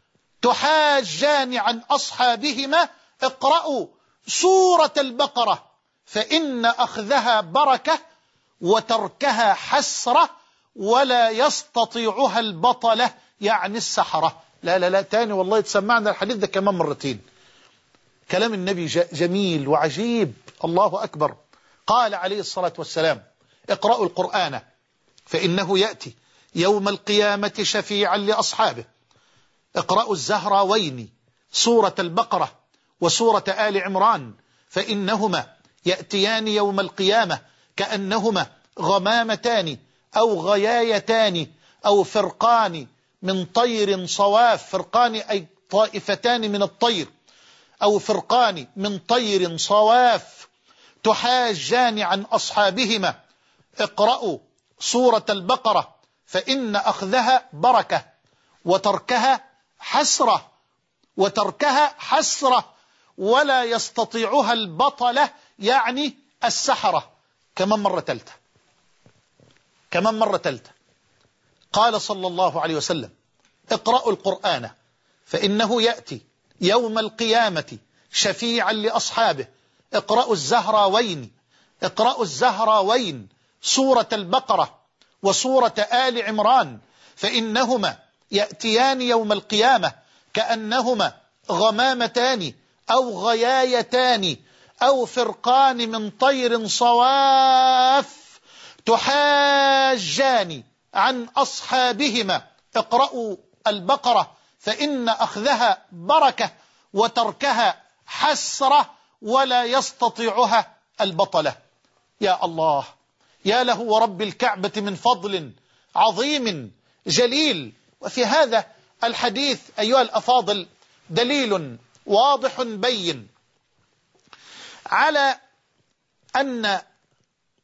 تحاجان عن أصحابهما. اقرأوا سورة البقرة فإن أخذها بركة وتركها حسرة ولا يستطيعها البطلة، يعني السحرة. لا لا لا تاني والله يتسمعنا الحديث ده كمان مرتين. كلام النبي جميل وعجيب. الله أكبر. قال عليه الصلاة والسلام: اقرأوا القرآن فإنه يأتي يوم القيامة شفيعا لأصحابه. اقرأوا الزهراوين، سورة البقرة وسورة آل عمران، فإنهما يأتيان يوم القيامة كأنهما غمامتان أو غيايتان أو فرقان من طير صواف. فرقان أي طائفتان من الطير، أو فرقان من طير صواف تحاجان عن أصحابهما. اقرأوا سورة البقرة فإن أخذها بركة وتركها حسرة وتركها حسرة ولا يستطيعها البطلة، يعني السحرة. كمان مرة ثالثة، كمان مرة ثالثة. قال صلى الله عليه وسلم: اقرأوا القرآن فإنه يأتي يوم القيامة شفيعا لأصحابه. اقرأوا الزهراوين، اقرأوا الزهراوين، سورة البقرة وسورة آل عمران، فإنهما يأتيان يوم القيامة كأنهما غمامتان أو غيايتان أو فرقان من طير صواف تحاجان عن أصحابهما. اقرأوا البقرة فإن أخذها بركة وتركها حسرة ولا يستطيعها البطلة. يا الله، يا له ورب الكعبة من فضل عظيم جليل. وفي هذا الحديث أيها الأفاضل دليل واضح بين على أن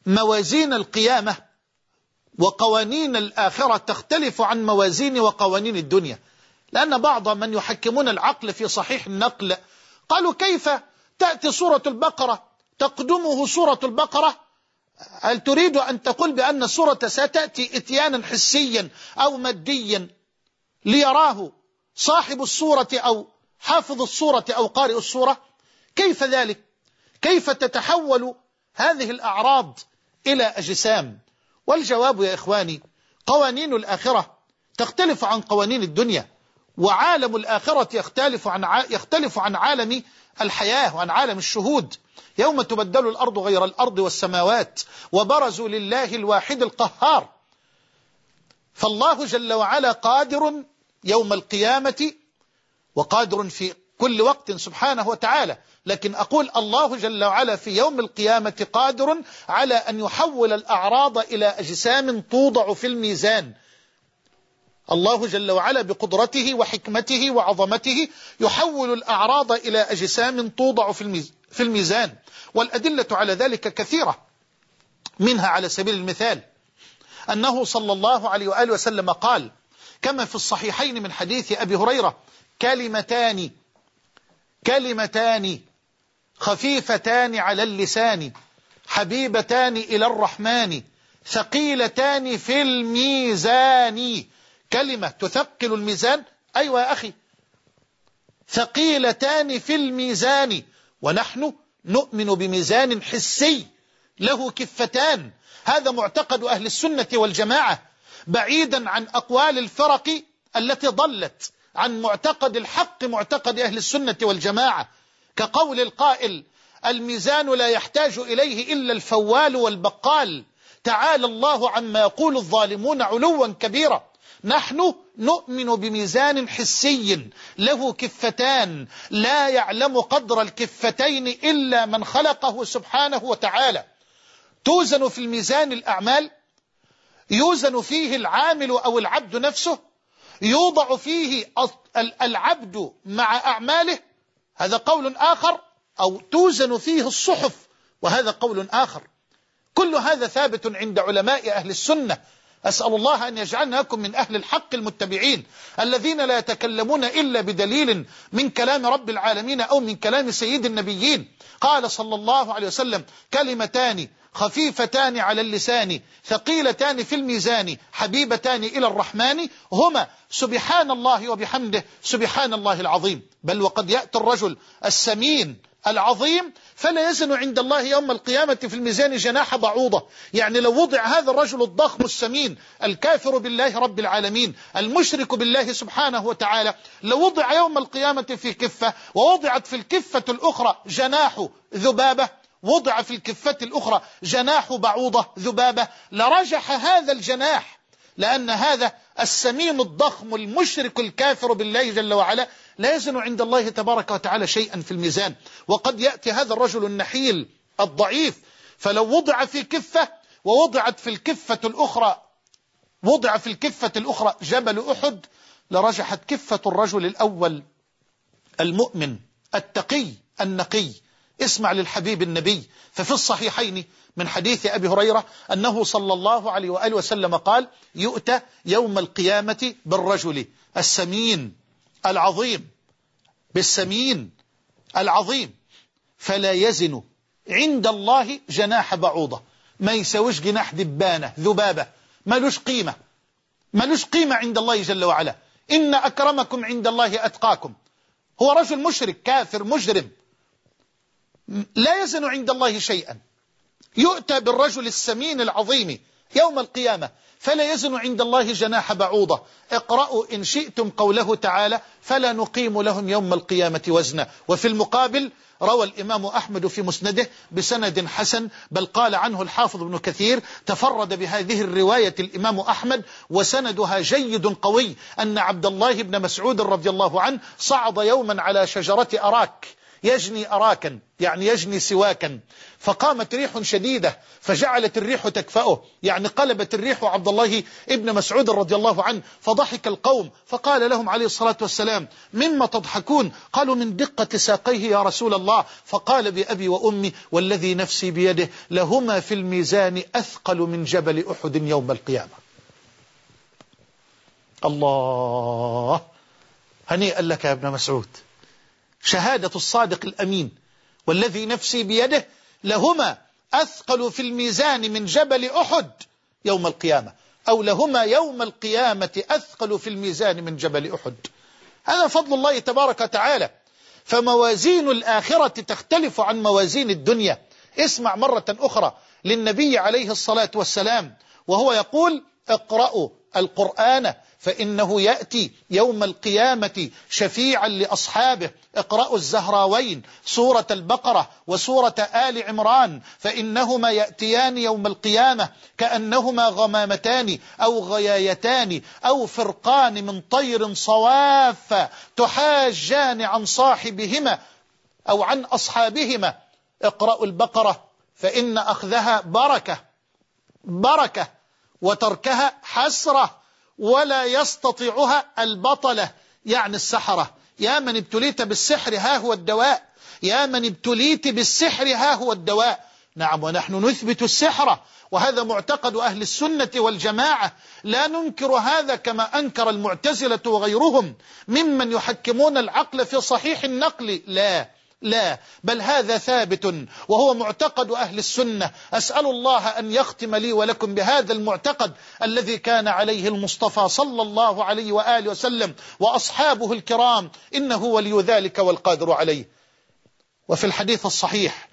موازين القيامة وقوانين الآخرة تختلف عن موازين وقوانين الدنيا، لأن بعض من يحكمون العقل في صحيح النقل قالوا كيف تأتي سورة البقرة تقدمه سورة البقرة؟ هل تريد أن تقول بأن السورة ستأتي إتيانا حسيا أو ماديا ليراه صاحب السورة أو حافظ السورة أو قارئ السورة؟ كيف ذلك؟ كيف تتحول هذه الأعراض إلى أجسام؟ والجواب يا إخواني، قوانين الآخرة تختلف عن قوانين الدنيا، وعالم الآخرة يختلف عن يختلف عن عالم الحياة وعن عالم الشهود. يوم تبدل الأرض غير الأرض والسماوات وبرزوا لله الواحد القهار. فالله جل وعلا قادر يوم القيامة وقادر في كل وقت سبحانه وتعالى، لكن أقول الله جل وعلا في يوم القيامة قادر على أن يحول الأعراض إلى أجسام توضع في الميزان. الله جل وعلا بقدرته وحكمته وعظمته يحول الأعراض إلى أجسام توضع في الميزان، والأدلة على ذلك كثيرة. منها على سبيل المثال أنه صلى الله عليه وآله وسلم قال كما في الصحيحين من حديث أبي هريرة: كلمتان كلمتان خفيفتان على اللسان حبيبتان إلى الرحمن ثقيلتان في الميزان. كلمة تثقل الميزان، أيوة يا أخي، ثقيلتان في الميزان، ونحن نؤمن بميزان حسي له كفتان. هذا معتقد أهل السنة والجماعة، بعيدا عن أقوال الفرق التي ضلت عن معتقد الحق، معتقد أهل السنة والجماعة، كقول القائل: الميزان لا يحتاج إليه إلا الفوال والبقال، تعالى الله عما يقول الظالمون علوا كبيرا. نحن نؤمن بميزان حسي له كفتان، لا يعلم قدر الكفتين إلا من خلقه سبحانه وتعالى. توزن في الميزان الأعمال، يوزن فيه العامل أو العبد نفسه، يوضع فيه العبد مع أعماله، هذا قول آخر، أو توزن فيه الصحف، وهذا قول آخر. كل هذا ثابت عند علماء أهل السنة. أسأل الله أن يجعلناكم من أهل الحق المتبعين الذين لا يتكلمون إلا بدليل من كلام رب العالمين أو من كلام سيد النبيين. قال صلى الله عليه وسلم: كلمتان خفيفتان على اللسان ثقيلتان في الميزان حبيبتان إلى الرحمن هما سبحان الله وبحمده سبحان الله العظيم. بل وقد يأتي الرجل السمين العظيم فلا يزن عند الله يوم القيامة في الميزان جناح بعوضة. يعني لو وضع هذا الرجل الضخم السمين الكافر بالله رب العالمين المشرك بالله سبحانه وتعالى، لو وضع يوم القيامة في كفة ووضعت في الكفة الأخرى جناح ذبابة، وضع في الكفة الأخرى جناح بعوضة ذبابة، لرجح هذا الجناح، لأن هذا السمين الضخم المشرك الكافر بالله جل وعلا لا يزن عند الله تبارك وتعالى شيئا في الميزان. وقد يأتي هذا الرجل النحيل الضعيف فلو وضع في كفة ووضعت في الكفة الأخرى وضع في الكفة الأخرى جبل أحد، لرجحت كفة الرجل الأول المؤمن التقي النقي. اسمع للحبيب النبي، ففي الصحيحين من حديث أبي هريرة أنه صلى الله عليه وآله وسلم قال: يؤتى يوم القيامة بالرجل السمين العظيم بالسمين العظيم فلا يزن عند الله جناح بعوضة، ما يسويش جناح دبانة ذبابة، ملوش قيمة ملوش قيمة عند الله جل وعلا. إن أكرمكم عند الله أتقاكم. هو رجل مشرك كافر مجرم لا يزن عند الله شيئا. يؤتى بالرجل السمين العظيم يوم القيامة فلا يزن عند الله جناح بعوضة. اقرأوا إن شئتم قوله تعالى: فلا نقيم لهم يوم القيامة وزنا. وفي المقابل روى الإمام أحمد في مسنده بسند حسن، بل قال عنه الحافظ ابن كثير: تفرد بهذه الرواية الإمام أحمد وسندها جيد قوي، أن عبد الله بن مسعود رضي الله عنه صعد يوما على شجرة أراك، يجني أراكا يعني يجني سواكا، فقامت ريح شديدة فجعلت الريح تكفأه، يعني قلبت الريح عبد الله ابن مسعود رضي الله عنه، فضحك القوم فقال لهم عليه الصلاة والسلام: مما تضحكون؟ قالوا: من دقة ساقيه يا رسول الله. فقال: بأبي وأمي والذي نفسي بيده لهما في الميزان أثقل من جبل أحد يوم القيامة. الله، هنيئا لك يا ابن مسعود، شهادة الصادق الأمين والذي نفسي بيده لهما أثقل في الميزان من جبل أحد يوم القيامة، أو لهما يوم القيامة أثقل في الميزان من جبل أحد. هذا فضل الله تبارك وتعالى. فموازين الآخرة تختلف عن موازين الدنيا. اسمع مرة أخرى للنبي عليه الصلاة والسلام وهو يقول: اقرأوا القرآن فإنه يأتي يوم القيامة شفيعا لأصحابه. اقرأوا الزهراوين سورة البقرة وسورة آل عمران فإنهما يأتيان يوم القيامة كأنهما غمامتان أو غيايتان أو فرقان من طير صواف تحاجان عن صاحبهما أو عن أصحابهما. اقرأوا البقرة فإن أخذها بركة بركة وتركها حسرة ولا يستطيعها البطلة، يعني السحرة. يا من ابتليت بالسحر ها هو الدواء، يا من ابتليت بالسحر ها هو الدواء. نعم، ونحن نثبت السحر، وهذا معتقد أهل السنة والجماعة، لا ننكر هذا كما أنكر المعتزلة وغيرهم ممن يحكمون العقل في صحيح النقل. لا لا، بل هذا ثابت وهو معتقد أهل السنة. أسأل الله أن يختم لي ولكم بهذا المعتقد الذي كان عليه المصطفى صلى الله عليه وآله وسلم وأصحابه الكرام، إنه ولي ذلك والقادر عليه. وفي الحديث الصحيح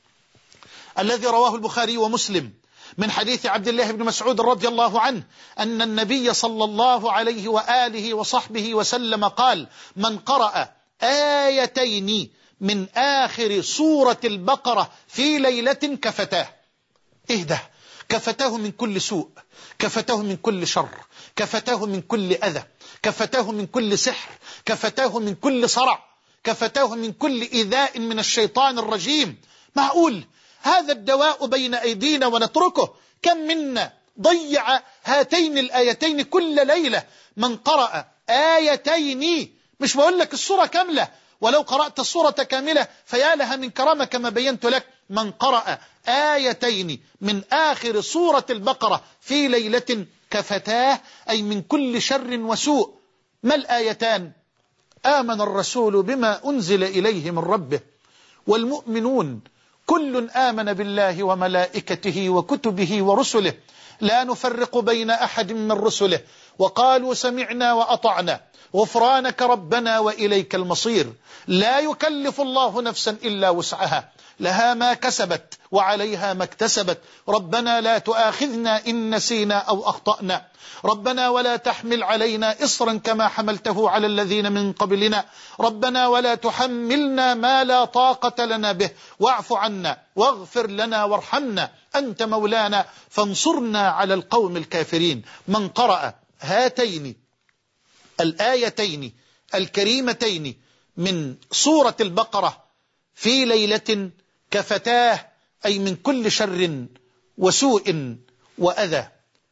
الذي رواه البخاري ومسلم من حديث عبد الله بن مسعود رضي الله عنه أن النبي صلى الله عليه وآله وصحبه وسلم قال: من قرأ آيتين من آخر سورة البقرة في ليلة كفتاه. إيه ده؟ كفتاه من كل سوء، كفتاه من كل شر، كفتاه من كل أذى، كفتاه من كل سحر، كفتاه من كل صرع، كفتاه من كل إيذاء من الشيطان الرجيم. معقول هذا الدواء بين أيدينا ونتركه؟ كم منا ضيع هاتين الآيتين كل ليلة. من قرأ آيتين، مش بقول لك السورة كاملة، ولو قرأت السورة كاملة فيا لها من كرامة كما بينت لك. من قرأ آيتين من آخر سورة البقرة في ليلة كفتاه، أي من كل شر وسوء. ما الآيتان؟ آمن الرسول بما أنزل إليه من ربه والمؤمنون كل آمن بالله وملائكته وكتبه ورسله لا نفرق بين أحد من رسله وقالوا سمعنا وأطعنا غفرانك ربنا وإليك المصير. لا يكلف الله نفسا إلا وسعها، لها ما كسبت وعليها ما اكتسبت. ربنا لا تؤاخذنا إن نسينا أو أخطأنا، ربنا ولا تحمل علينا إصرا كما حملته على الذين من قبلنا، ربنا ولا تحملنا ما لا طاقة لنا به، واعف عنا واغفر لنا وارحمنا أنت مولانا فانصرنا على القوم الكافرين. من قرأ هاتين الآيتين الكريمتين من سورة البقرة في ليلة كفتاه، أي من كل شر وسوء وأذى.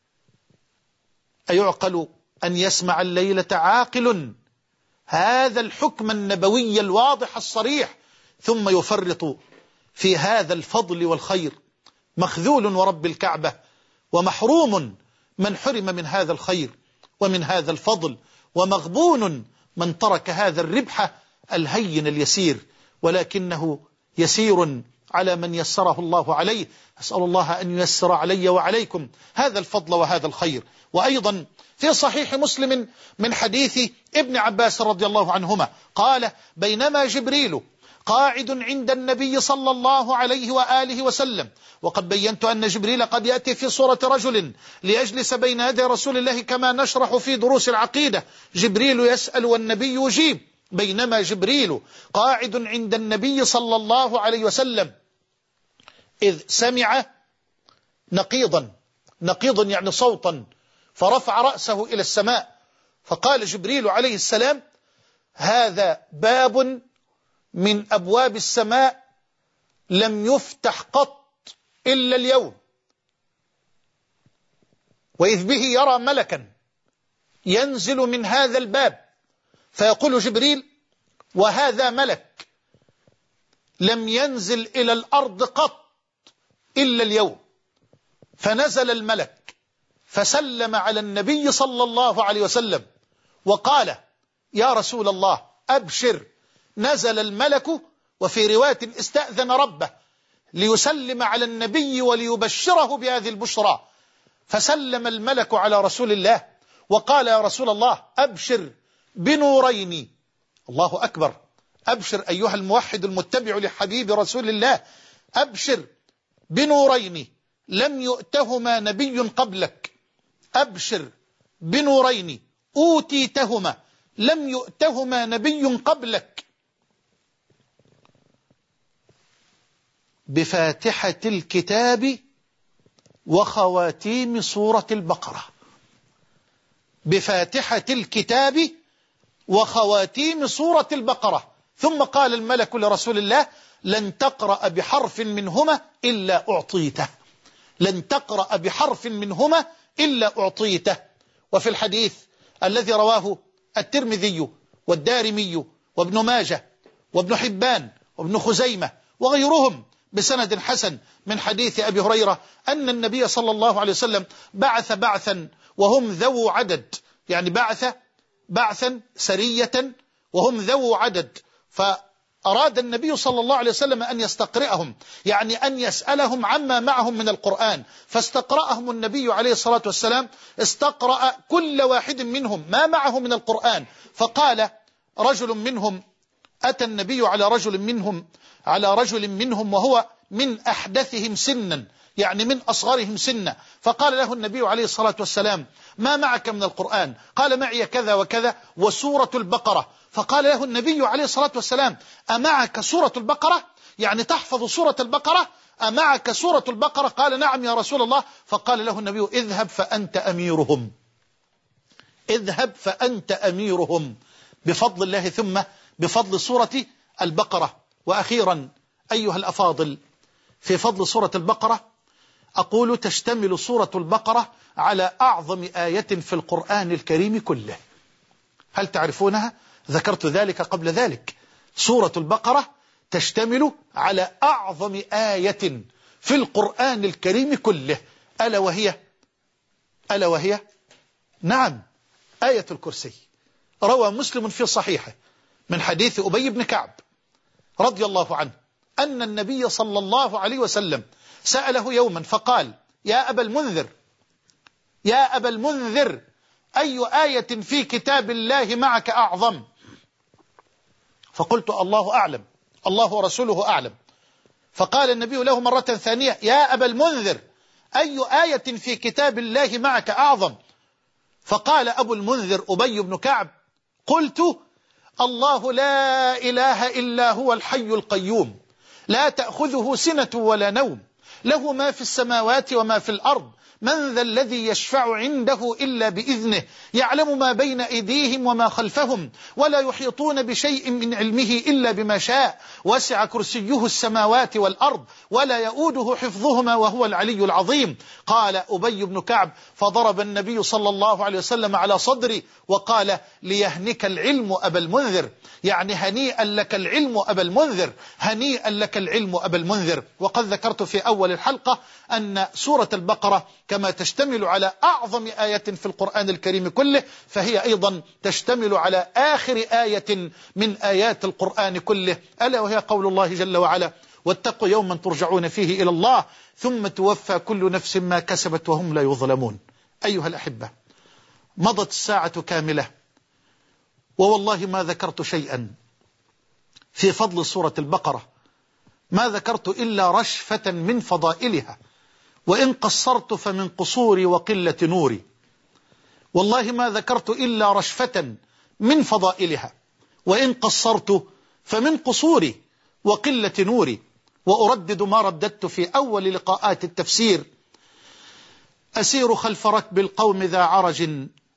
أيعقل أن يسمع الليلة عاقل هذا الحكم النبوي الواضح الصريح ثم يفرط في هذا الفضل والخير؟ مخذول ورب الكعبة ومحروم من حرم من هذا الخير ومن هذا الفضل، ومغبون من ترك هذا الربح الهين اليسير، ولكنه يسير على من يسره الله عليه. أسأل الله أن ييسر علي وعليكم هذا الفضل وهذا الخير. وأيضا في صحيح مسلم من حديث ابن عباس رضي الله عنهما قال: بينما جبريل قاعد عند النبي صلى الله عليه وآله وسلم، وقد بينت أن جبريل قد يأتي في صورة رجل ليجلس بين يدي رسول الله كما نشرح في دروس العقيدة. جبريل يسأل والنبي يجيب. بينما جبريل قاعد عند النبي صلى الله عليه وسلم إذ سمع نقيضا، نقيضا يعني صوتا، فرفع رأسه إلى السماء، فقال جبريل عليه السلام: هذا باب من أبواب السماء لم يفتح قط إلا اليوم، وإذ به يرى ملكا ينزل من هذا الباب، فيقول جبريل: وهذا ملك لم ينزل إلى الأرض قط إلا اليوم. فنزل الملك فسلم على النبي صلى الله عليه وسلم وقال: يا رسول الله أبشر، نزل الملك. وفي رواية استأذن ربه ليسلم على النبي وليبشره بهذه البشرى، فسلم الملك على رسول الله وقال: يا رسول الله أبشر بنورين. الله أكبر. أبشر أيها الموحد المتبع لحبيب رسول الله، أبشر بنورين لم يؤتهما نبي قبلك، أبشر بنورين أوتيتهما لم يؤتهما نبي قبلك، بفاتحة الكتاب وخواتيم سورة البقرة. بفاتحة الكتاب وخواتيم سورة البقرة. ثم قال الملك لرسول الله: لن تقرأ بحرف منهما إلا أعطيته، لن تقرأ بحرف منهما إلا أعطيته. وفي الحديث الذي رواه الترمذي والدارمي وابن ماجه وابن حبان وابن خزيمة وغيرهم بسند حسن من حديث أبي هريرة أن النبي صلى الله عليه وسلم بعث بعثا وهم ذو عدد، يعني بعث بعثا سرية وهم ذو عدد، فأراد النبي صلى الله عليه وسلم أن يستقرئهم، يعني أن يسألهم عما معهم من القرآن، فاستقرأهم النبي عليه الصلاة والسلام، استقرأ كل واحد منهم ما معه من القرآن. فقال رجل منهم: أتى النبي على رجل منهم على رجل منهم وهو من أحدثهم سنا، يعني من أصغرهم سنا، فقال له النبي عليه الصلاة والسلام: ما معك من القرآن؟ قال: معي كذا وكذا وسورة البقرة. فقال له النبي عليه الصلاة والسلام: أمعك سورة البقرة؟ يعني تحفظ سورة البقرة؟ أمعك سورة البقرة؟ قال: نعم يا رسول الله. فقال له النبي: اذهب فأنت أميرهم، اذهب فأنت أميرهم، بفضل الله ثم بفضل سورة البقرة. وأخيرا أيها الأفاضل، في فضل سورة البقرة أقول: تشتمل سورة البقرة على أعظم آية في القرآن الكريم كله. هل تعرفونها؟ ذكرت ذلك قبل ذلك. سورة البقرة تشتمل على أعظم آية في القرآن الكريم كله، ألا وهي ألا وهي نعم آية الكرسي. روى مسلم في صحيحه من حديث أبي بن كعب رضي الله عنه أن النبي صلى الله عليه وسلم سأله يوما فقال: يا أبا المنذر يا أبا المنذر أي آية في كتاب الله معك أعظم؟ فقلت: الله أعلم، الله ورسوله أعلم. فقال النبي له مرة ثانية: يا أبا المنذر أي آية في كتاب الله معك أعظم؟ فقال أبو المنذر أبي بن كعب: قلت: الله لا إله إلا هو الحي القيوم، لا تأخذه سنة ولا نوم، له ما في السماوات وما في الأرض، من ذا الذي يشفع عنده إلا بإذنه، يعلم ما بين أيديهم وما خلفهم، ولا يحيطون بشيء من علمه إلا بما شاء، وسع كرسيه السماوات والأرض ولا يؤوده حفظهما وهو العلي العظيم. قال أبي بن كعب: فضرب النبي صلى الله عليه وسلم على صدري وقال: ليهنك العلم أبا المنذر، يعني هنيئا لك العلم أبا المنذر، هنيئا لك العلم أبا المنذر. وقد ذكرت في أول الحلقة أن سورة البقرة كما تشتمل على أعظم آية في القرآن الكريم كله، فهي أيضا تشتمل على آخر آية من آيات القرآن كله، ألا وهي قول الله جل وعلا: واتقوا يوما ترجعون فيه إلى الله ثم توفى كل نفس ما كسبت وهم لا يظلمون. أيها الأحبة، مضت الساعة كاملة ووالله ما ذكرت شيئا في فضل سورة البقرة، ما ذكرت إلا رشفة من فضائلها، وإن قصرت فمن قصوري وقلة نوري. والله ما ذكرت إلا رشفة من فضائلها، وإن قصرت فمن قصوري وقلة نوري. وأردد ما رددت في أول لقاءات التفسير: أسير خلف ركب القوم ذا عرج،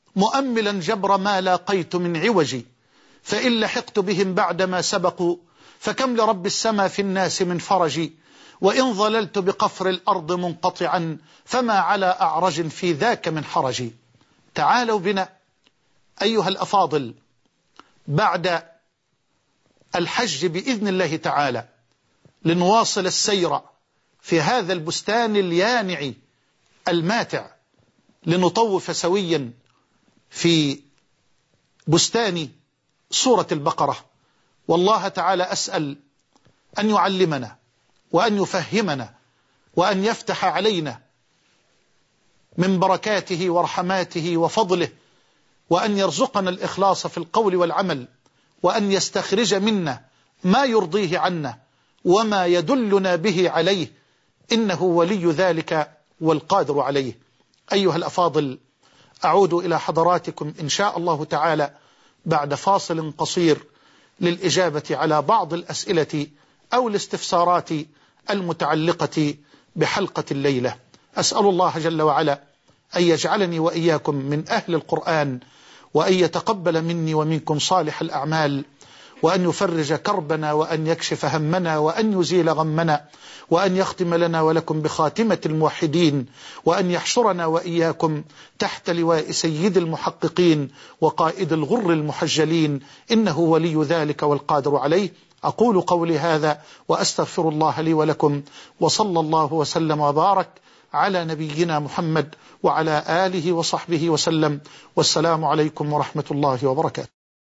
مؤملا جبر ما لاقيت من عوج، فإن لحقت بهم بعدما سبقوا فكم لرب السماء في الناس من فرج، وإن ظللت بقفر الأرض منقطعا فما على أعرج في ذاك من حرج. تعالوا بنا أيها الأفاضل بعد الحج بإذن الله تعالى لنواصل السير في هذا البستان اليانع الماتع، لنطوف سويا في بستان سورة البقرة. والله تعالى أسأل أن يعلمنا وأن يفهمنا وأن يفتح علينا من بركاته ورحماته وفضله، وأن يرزقنا الإخلاص في القول والعمل، وأن يستخرج منا ما يرضيه عنا وما يدلنا به عليه، إنه ولي ذلك والقادر عليه. أيها الأفاضل، أعود إلى حضراتكم إن شاء الله تعالى بعد فاصل قصير للإجابة على بعض الأسئلة أو الاستفسارات المتعلقة بحلقة الليلة. أسأل الله جل وعلا أن يجعلني وإياكم من أهل القرآن، وأن يتقبل مني ومنكم صالح الأعمال، وأن يفرج كربنا، وأن يكشف همنا، وأن يزيل غمنا، وأن يختم لنا ولكم بخاتمة الموحدين، وأن يحشرنا وإياكم تحت لواء سيد المحققين وقائد الغر المحجلين، إنه ولي ذلك والقادر عليه. أقول قولي هذا وأستغفر الله لي ولكم، وصلى الله وسلم وبارك على نبينا محمد وعلى آله وصحبه وسلم، والسلام عليكم ورحمة الله وبركاته.